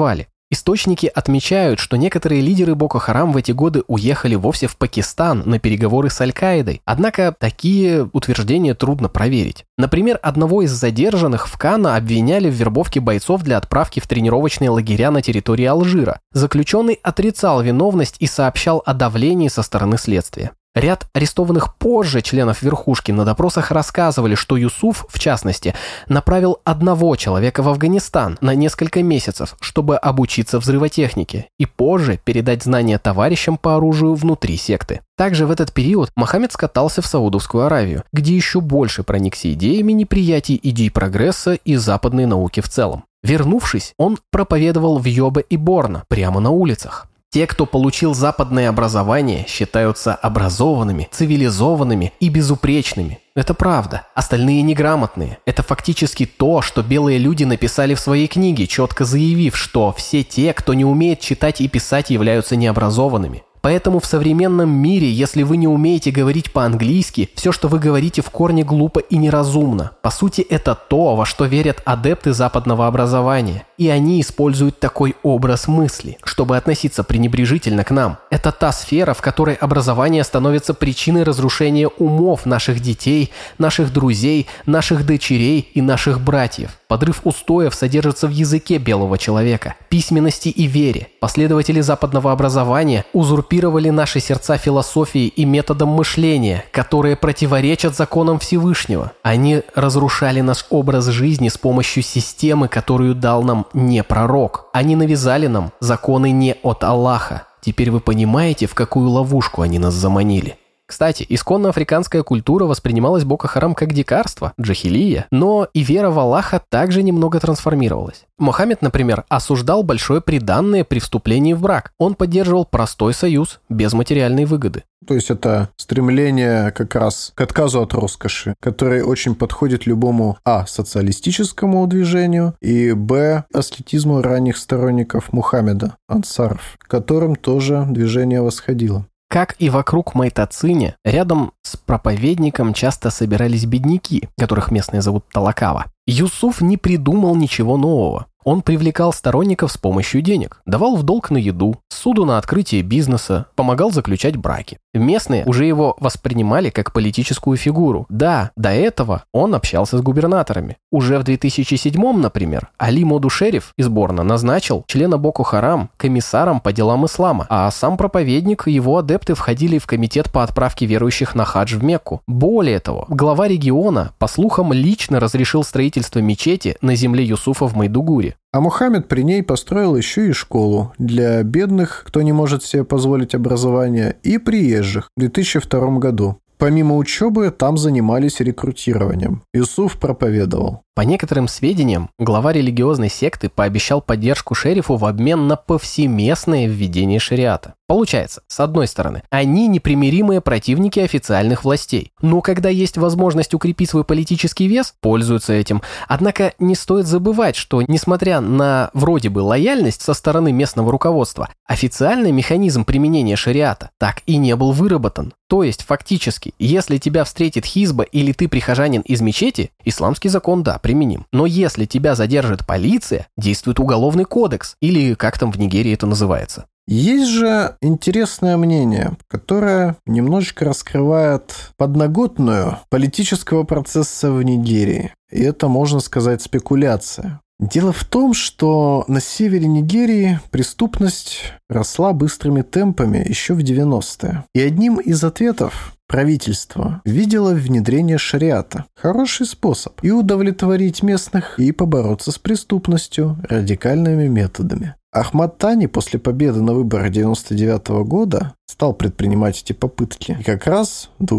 Источники отмечают, что некоторые лидеры Боко-Харам в эти годы уехали вовсе в Пакистан на переговоры с Аль-Каидой. Однако такие утверждения трудно проверить. Например, одного из задержанных в Кано обвиняли в вербовке бойцов для отправки в тренировочные лагеря на территории Алжира. Заключенный отрицал виновность и сообщал о давлении со стороны следствия. Ряд арестованных позже членов верхушки на допросах рассказывали, что Юсуф, в частности, направил одного человека в Афганистан на несколько месяцев, чтобы обучиться взрывотехнике, и позже передать знания товарищам по оружию внутри секты. Также в этот период Мохаммед скатался в Саудовскую Аравию, где еще больше проникся идеями неприятия идей прогресса и западной науки в целом. Вернувшись, он проповедовал в Йобе и Борно прямо на улицах. Те, кто получил западное образование, считаются образованными, цивилизованными и безупречными. Это правда. Остальные неграмотные. Это фактически то, что белые люди написали в своей книге, четко заявив, что все те, кто не умеет читать и писать, являются необразованными. Поэтому в современном мире, если вы не умеете говорить по-английски, все, что вы говорите, в корне глупо и неразумно. По сути, это то, во что верят адепты западного образования. И они используют такой образ мысли, чтобы относиться пренебрежительно к нам. Это та сфера, в которой образование становится причиной разрушения умов наших детей, наших друзей, наших дочерей и наших братьев. Подрыв устоев содержится в языке белого человека, письменности и вере. Последователи западного образования узурпировали наши сердца философией и методом мышления, которые противоречат законам Всевышнего. Они разрушали наш образ жизни с помощью системы, которую дал нам не пророк. Они навязали нам законы не от Аллаха. Теперь вы понимаете, в какую ловушку они нас заманили. Кстати, исконно африканская культура воспринималась Боко-Харам как дикарство, джахилия, но и вера в Аллаха также немного трансформировалась. Мохаммед, например, осуждал большое приданное при вступлении в брак. Он поддерживал простой союз, без материальной выгоды. То есть это стремление как раз к отказу от роскоши, который очень подходит любому социалистическому движению и аскетизму ранних сторонников Мухаммеда, ансаров, к которым тоже движение восходило. Как и вокруг Майтацине, рядом с проповедником часто собирались бедняки, которых местные зовут Талакава. Юсуф не придумал ничего нового. Он привлекал сторонников с помощью денег, давал в долг на еду, суду на открытие бизнеса, помогал заключать браки. Местные уже его воспринимали как политическую фигуру. Да, до этого он общался с губернаторами. Уже в 2007-м, например, Али Моду Шериф из Борно назначил члена Боко-Харам комиссаром по делам ислама, а сам проповедник и его адепты входили в комитет по отправке верующих на хадж в Мекку. Более того, глава региона, по слухам, лично разрешил строительство мечети на земле Юсуфа в Майдугуре. А Мухаммед при ней построил еще и школу для бедных, кто не может себе позволить образование, и приезжих в 2002 году. Помимо учебы, там занимались рекрутированием. Юсуф проповедовал. По некоторым сведениям, глава религиозной секты пообещал поддержку шерифу в обмен на повсеместное введение шариата. Получается, с одной стороны, они непримиримые противники официальных властей. Но когда есть возможность укрепить свой политический вес, пользуются этим. Однако не стоит забывать, что, несмотря на вроде бы лояльность со стороны местного руководства, официальный механизм применения шариата так и не был выработан. То есть, фактически, если тебя встретит хизба или ты прихожанин из мечети, исламский закон, да, применим. Но если тебя задержит полиция, действует уголовный кодекс, или как там в Нигерии это называется. Есть же интересное мнение, которое немножечко раскрывает подноготную политического процесса в Нигерии. И это, можно сказать, спекуляция. Дело в том, что на севере Нигерии преступность росла быстрыми темпами еще в 90-е. И одним из ответов правительство видело внедрение шариата. Хороший способ и удовлетворить местных, и побороться с преступностью радикальными методами. Ахмад Тани после победы на выборах 1999 года стал предпринимать эти попытки. И как раз в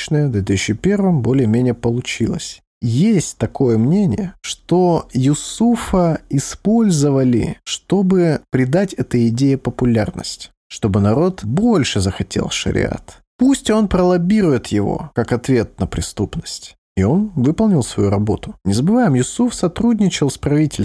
2000-2001 более-менее получилось. Есть такое мнение, что Юсуфа использовали, чтобы придать этой идее популярность, чтобы народ больше захотел шариат. Пусть он пролоббирует его как ответ на преступность. И он выполнил свою работу. Не забываем, Юсуф сотрудничал с правительством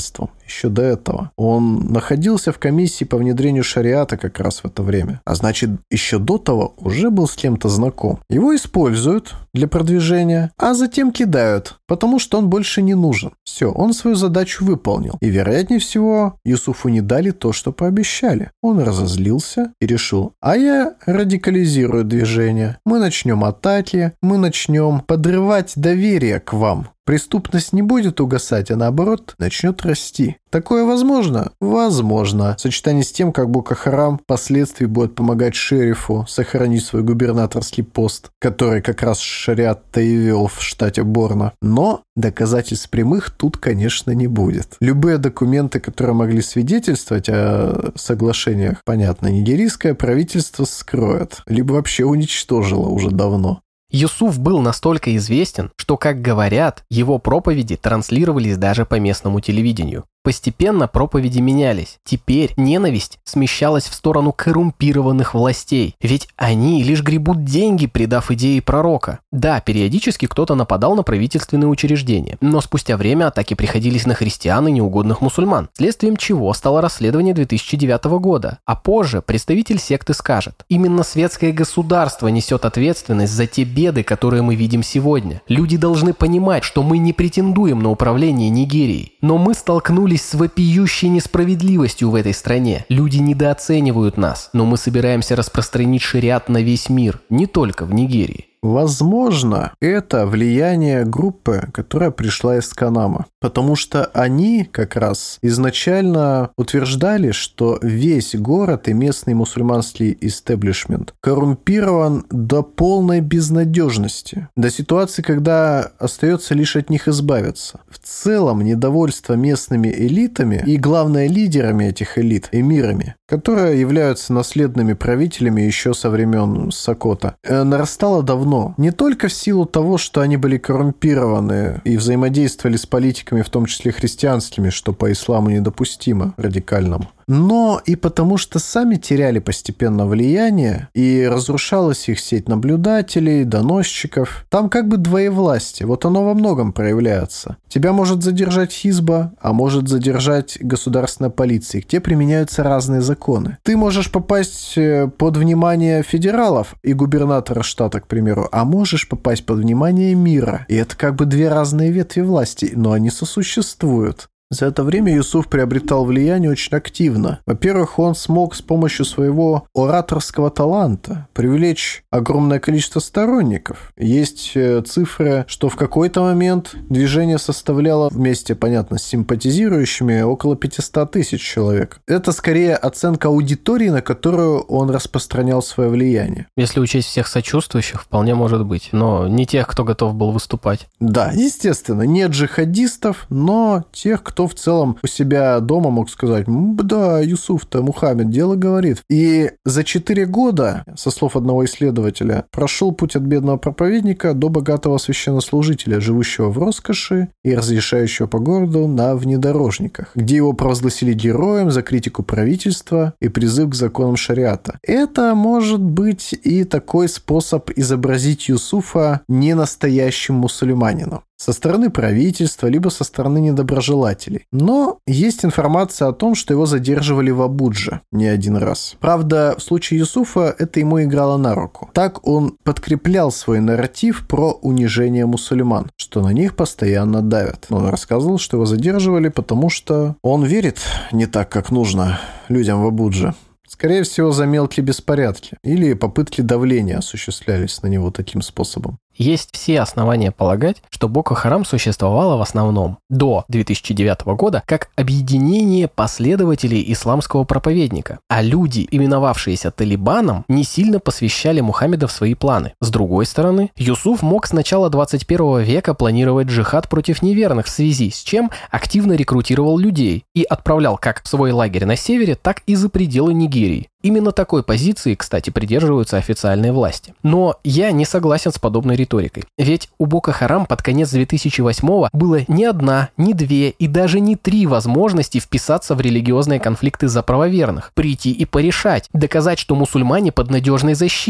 еще до этого. Он находился в комиссии по внедрению шариата как раз в это время. А значит, еще до того уже был с кем-то знаком. Его используют для продвижения, а затем кидают, потому что он больше не нужен. Все, он свою задачу выполнил. И, вероятнее всего, Юсуфу не дали то, что пообещали. Он разозлился и решил: а я радикализирую движение. Мы начнем атаки, мы начнем подрывать доверие к вам. Преступность не будет угасать, а наоборот начнет расти. Такое возможно? Возможно. В сочетании с тем, как Боко-Харам впоследствии будет помогать шерифу сохранить свой губернаторский пост, который как раз шариат-то и вел в штате Борно. Но доказательств прямых тут, конечно, не будет. Любые документы, которые могли свидетельствовать о соглашениях, понятно, нигерийское правительство скроет, либо вообще уничтожило уже давно. Юсуф был настолько известен, что, как говорят, его проповеди транслировались даже по местному телевидению. Постепенно проповеди менялись. Теперь ненависть смещалась в сторону коррумпированных властей, ведь они лишь гребут деньги, придав идеи пророка. Да, периодически кто-то нападал на правительственные учреждения, но спустя время атаки приходились на христиан и неугодных мусульман, следствием чего стало расследование 2009 года. А позже представитель секты скажет: именно светское государство несет ответственность за те беды, которые мы видим сегодня. Люди должны понимать, что мы не претендуем на управление Нигерией, но мы столкнулись с вопиющей несправедливостью в этой стране. Люди недооценивают нас, но мы собираемся распространить шариат на весь мир, не только в Нигерии. Возможно, это влияние группы, которая пришла из Канама. Потому что они как раз изначально утверждали, что весь город и местный мусульманский истеблишмент коррумпирован до полной безнадежности. До ситуации, когда остается лишь от них избавиться. В целом, недовольство местными элитами и, главное, лидерами этих элит, эмирами, которые являются наследными правителями еще со времен Сокота, нарастало давно. Не только в силу того, что они были коррумпированы и взаимодействовали с политиками, в том числе христианскими, что по исламу недопустимо, радикальному, но и потому, что сами теряли постепенно влияние, и разрушалась их сеть наблюдателей, доносчиков. Там как бы двоевластие, вот оно во многом проявляется. Тебя может задержать Хизба, а может задержать государственная полиция, где применяются разные законы. Ты можешь попасть под внимание федералов и губернатора штата, к примеру, а можешь попасть под внимание мира. И это как бы две разные ветви власти, но они сосуществуют. За это время Юсуф приобретал влияние очень активно. Во-первых, он смог с помощью своего ораторского таланта привлечь огромное количество сторонников. Есть цифры, что в какой-то момент движение составляло вместе, понятно, с симпатизирующими около 500 тысяч человек. Это скорее оценка аудитории, на которую он распространял свое влияние. Если учесть всех сочувствующих, вполне может быть, но не тех, кто готов был выступать. Да, естественно, не джихадистов, но тех, кто в целом у себя дома мог сказать: да, Юсуф-то, Мухаммед, дело говорит. И за 4 года, со слов одного исследователя, прошел путь от бедного проповедника до богатого священнослужителя, живущего в роскоши и разъезжающего по городу на внедорожниках, где его провозгласили героем за критику правительства и призыв к законам шариата. Это может быть и такой способ изобразить Юсуфа ненастоящим мусульманином со стороны правительства, либо со стороны недоброжелателей. Но есть информация о том, что его задерживали в Абудже не один раз. Правда, в случае Юсуфа это ему играло на руку. Так он подкреплял свой нарратив про унижение мусульман, что на них постоянно давят. Он рассказывал, что его задерживали, потому что он верит не так, как нужно людям в Абудже. Скорее всего, за мелкие беспорядки или попытки давления осуществлялись на него таким способом. Есть все основания полагать, что Боко-Харам существовало в основном до 2009 года как объединение последователей исламского проповедника, а люди, именовавшиеся Талибаном, не сильно посвящали Мухаммеда в свои планы. С другой стороны, Юсуф мог с начала 21 века планировать джихад против неверных, в связи с чем активно рекрутировал людей и отправлял как в свой лагерь на севере, так и за пределы Нигерии. Именно такой позиции, кстати, придерживаются официальные власти. Но я не согласен с подобной риторикой. Ведь у Боко-Харам под конец 2008-го было не одна, не две и даже не 3 возможности вписаться в религиозные конфликты за правоверных, прийти и порешать, доказать, что мусульмане под надежной защитой.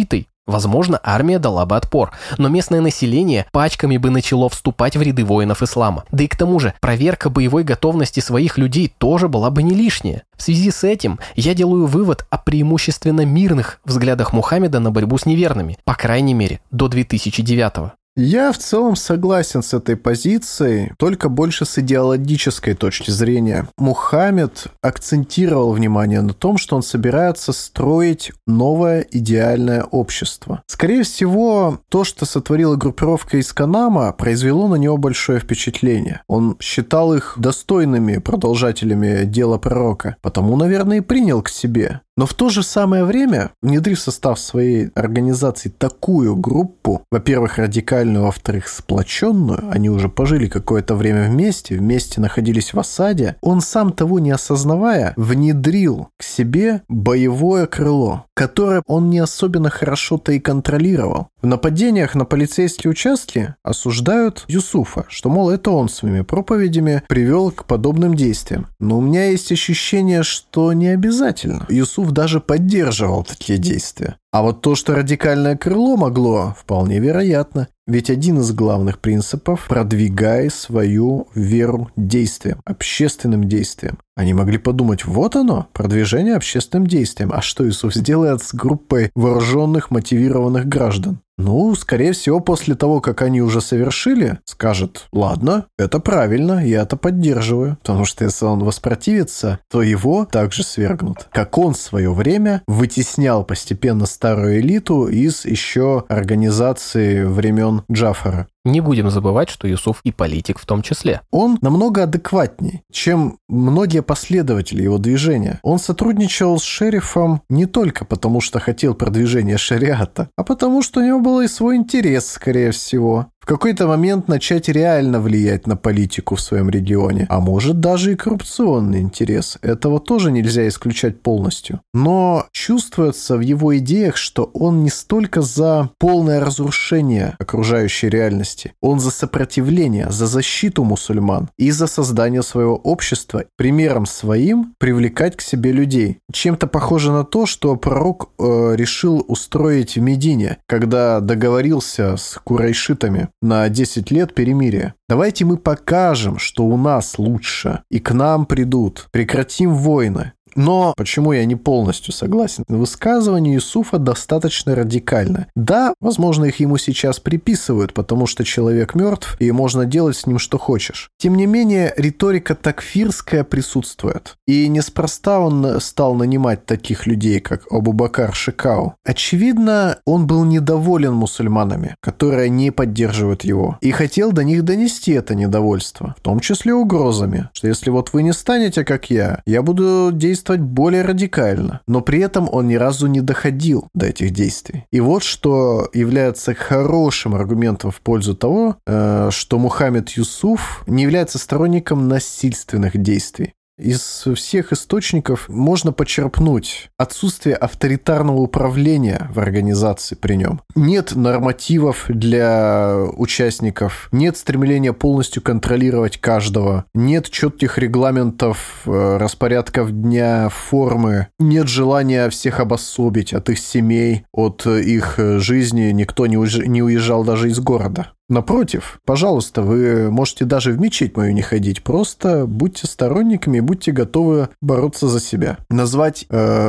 Возможно, армия дала бы отпор, но местное население пачками бы начало вступать в ряды воинов ислама. Да и к тому же, проверка боевой готовности своих людей тоже была бы не лишняя. В связи с этим я делаю вывод о преимущественно мирных взглядах Мухаммеда на борьбу с неверными, по крайней мере, до 2009-го. Я в целом согласен с этой позицией, только больше с идеологической точки зрения. Мухаммед акцентировал внимание на том, что он собирается строить новое идеальное общество. Скорее всего, то, что сотворила группировка из Канама, произвело на него большое впечатление. Он считал их достойными продолжателями дела пророка, потому, наверное, и принял к себе. Но в то же самое время, внедрив в состав своей организации такую группу, во-первых, радикальную, во-вторых, сплоченную, они уже пожили какое-то время вместе находились в осаде, он сам того не осознавая, внедрил к себе боевое крыло, которое он не особенно хорошо-то и контролировал. В нападениях на полицейские участки осуждают Юсуфа, что, мол, это он своими проповедями привел к подобным действиям. Но у меня есть ощущение, что не обязательно. Юсуф даже поддерживал такие действия. А вот то, что радикальное крыло могло, вполне вероятно. Ведь один из главных принципов – продвигай свою веру действием, общественным действием. Они могли подумать, вот оно, продвижение общественным действием. А что Юсуф сделает с группой вооруженных, мотивированных граждан? Ну, скорее всего, после того, как они уже совершили, скажет, ладно, это правильно, я это поддерживаю. Потому что если он воспротивится, то его также свергнут. Как он в свое время вытеснял постепенно старую элиту из еще организации времен Джафара. Не будем забывать, что Юсуф и политик в том числе. Он намного адекватней, чем многие последователи его движения. Он сотрудничал с шерифом не только потому, что хотел продвижения шариата, а потому, что у него был и свой интерес, скорее всего. В какой-то момент начать реально влиять на политику в своем регионе. А может даже и коррупционный интерес. Этого тоже нельзя исключать полностью. Но чувствуется в его идеях, что он не столько за полное разрушение окружающей реальности. Он за сопротивление, за защиту мусульман и за создание своего общества. Примером своим привлекать к себе людей. Чем-то похоже на то, что пророк решил устроить в Медине, когда договорился с курайшитами на 10 лет перемирия. Давайте мы покажем, что у нас лучше, и к нам придут. Прекратим войны. Но почему я не полностью согласен? Высказывание Юсуфа достаточно радикально. Да, возможно, их ему сейчас приписывают, потому что человек мертв, и можно делать с ним что хочешь. Тем не менее, риторика такфирская присутствует. И неспроста он стал нанимать таких людей, как Абу-Бакр Шикау. Очевидно, он был недоволен мусульманами, которые не поддерживают его, и хотел до них донести это недовольство, в том числе угрозами, что если вот вы не станете, как я буду действовать более радикально. Но при этом он ни разу не доходил до этих действий. И вот что является хорошим аргументом в пользу того, что Мухаммед Юсуф не является сторонником насильственных действий. Из всех источников можно почерпнуть отсутствие авторитарного управления в организации при нем. Нет нормативов для участников, нет стремления полностью контролировать каждого, нет четких регламентов, распорядков дня, формы, нет желания всех обособить от их семей, от их жизни, никто не уезжал даже из города. Напротив, пожалуйста, вы можете даже в мечеть мою не ходить, просто будьте сторонниками и будьте готовы бороться за себя. Назвать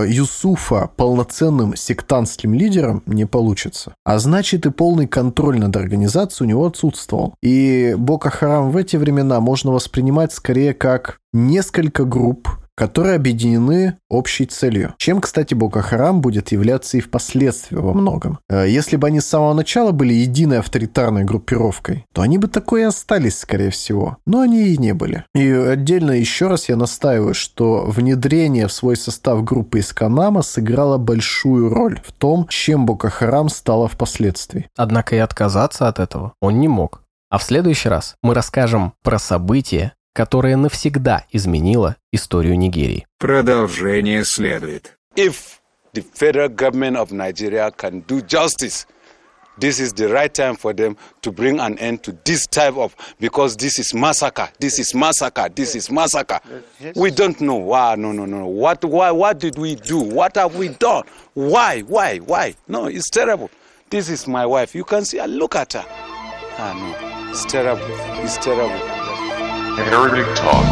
Юсуфа полноценным сектантским лидером не получится. А значит, и полный контроль над организацией у него отсутствовал. И Боко-Харам в эти времена можно воспринимать скорее как несколько групп, которые объединены общей целью. Чем, кстати, Боко-Харам будет являться и впоследствии во многом. Если бы они с самого начала были единой авторитарной группировкой, то они бы такой и остались, скорее всего. Но они и не были. И отдельно еще раз я настаиваю, что внедрение в свой состав группы из Канама сыграло большую роль в том, чем Боко-Харам стало впоследствии. Однако и отказаться от этого он не мог. А в следующий раз мы расскажем про события, которое навсегда изменило историю Нигерии. Продолжение следует. If the federal government of Nigeria can do justice, this is the right time for them to bring an end to this type of, because this is massacre, this is massacre, this is massacre. We don't know why, no. What did we do? What have we done? Why? No, it's terrible. This is my wife. You can see her. Look at her. Ah, no. It's terrible. It's terrible. Arabic Talk.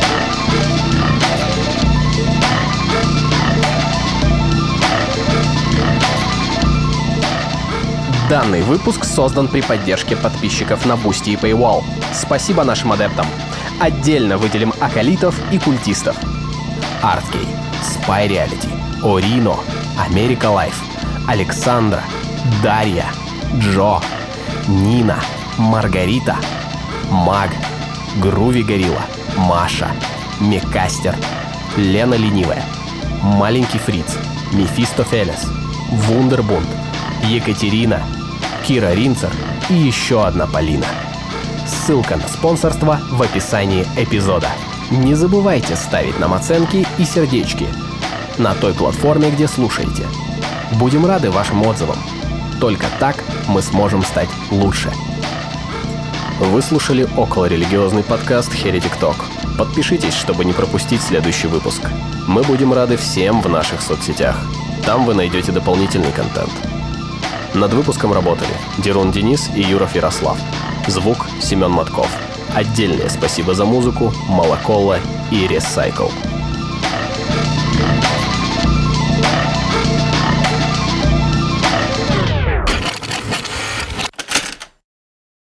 Данный выпуск создан при поддержке подписчиков на Boosty и Paywall. Спасибо нашим адептам. Отдельно выделим акалитов и культистов. Artgay, Spy Reality, Орино, America Life, Александра, Дарья, Джо, Нина, Маргарита, Маг, Груви Горилла, Маша, Мекастер, Лена Ленивая, Маленький Фриц, Мефистофелес, Вундербунд, Екатерина, Кира Ринцер и еще одна Полина. Ссылка на спонсорство в описании эпизода. Не забывайте ставить нам оценки и сердечки на той платформе, где слушаете. Будем рады вашим отзывам. Только так мы сможем стать лучше. Вы слушали околорелигиозный подкаст Heretic Talk. Подпишитесь, чтобы не пропустить следующий выпуск. Мы будем рады всем в наших соцсетях. Там вы найдете дополнительный контент. Над выпуском работали Дерун Денис и Юров Ярослав. Звук Семен Матков. Отдельное спасибо за музыку Малаколла и Recycle.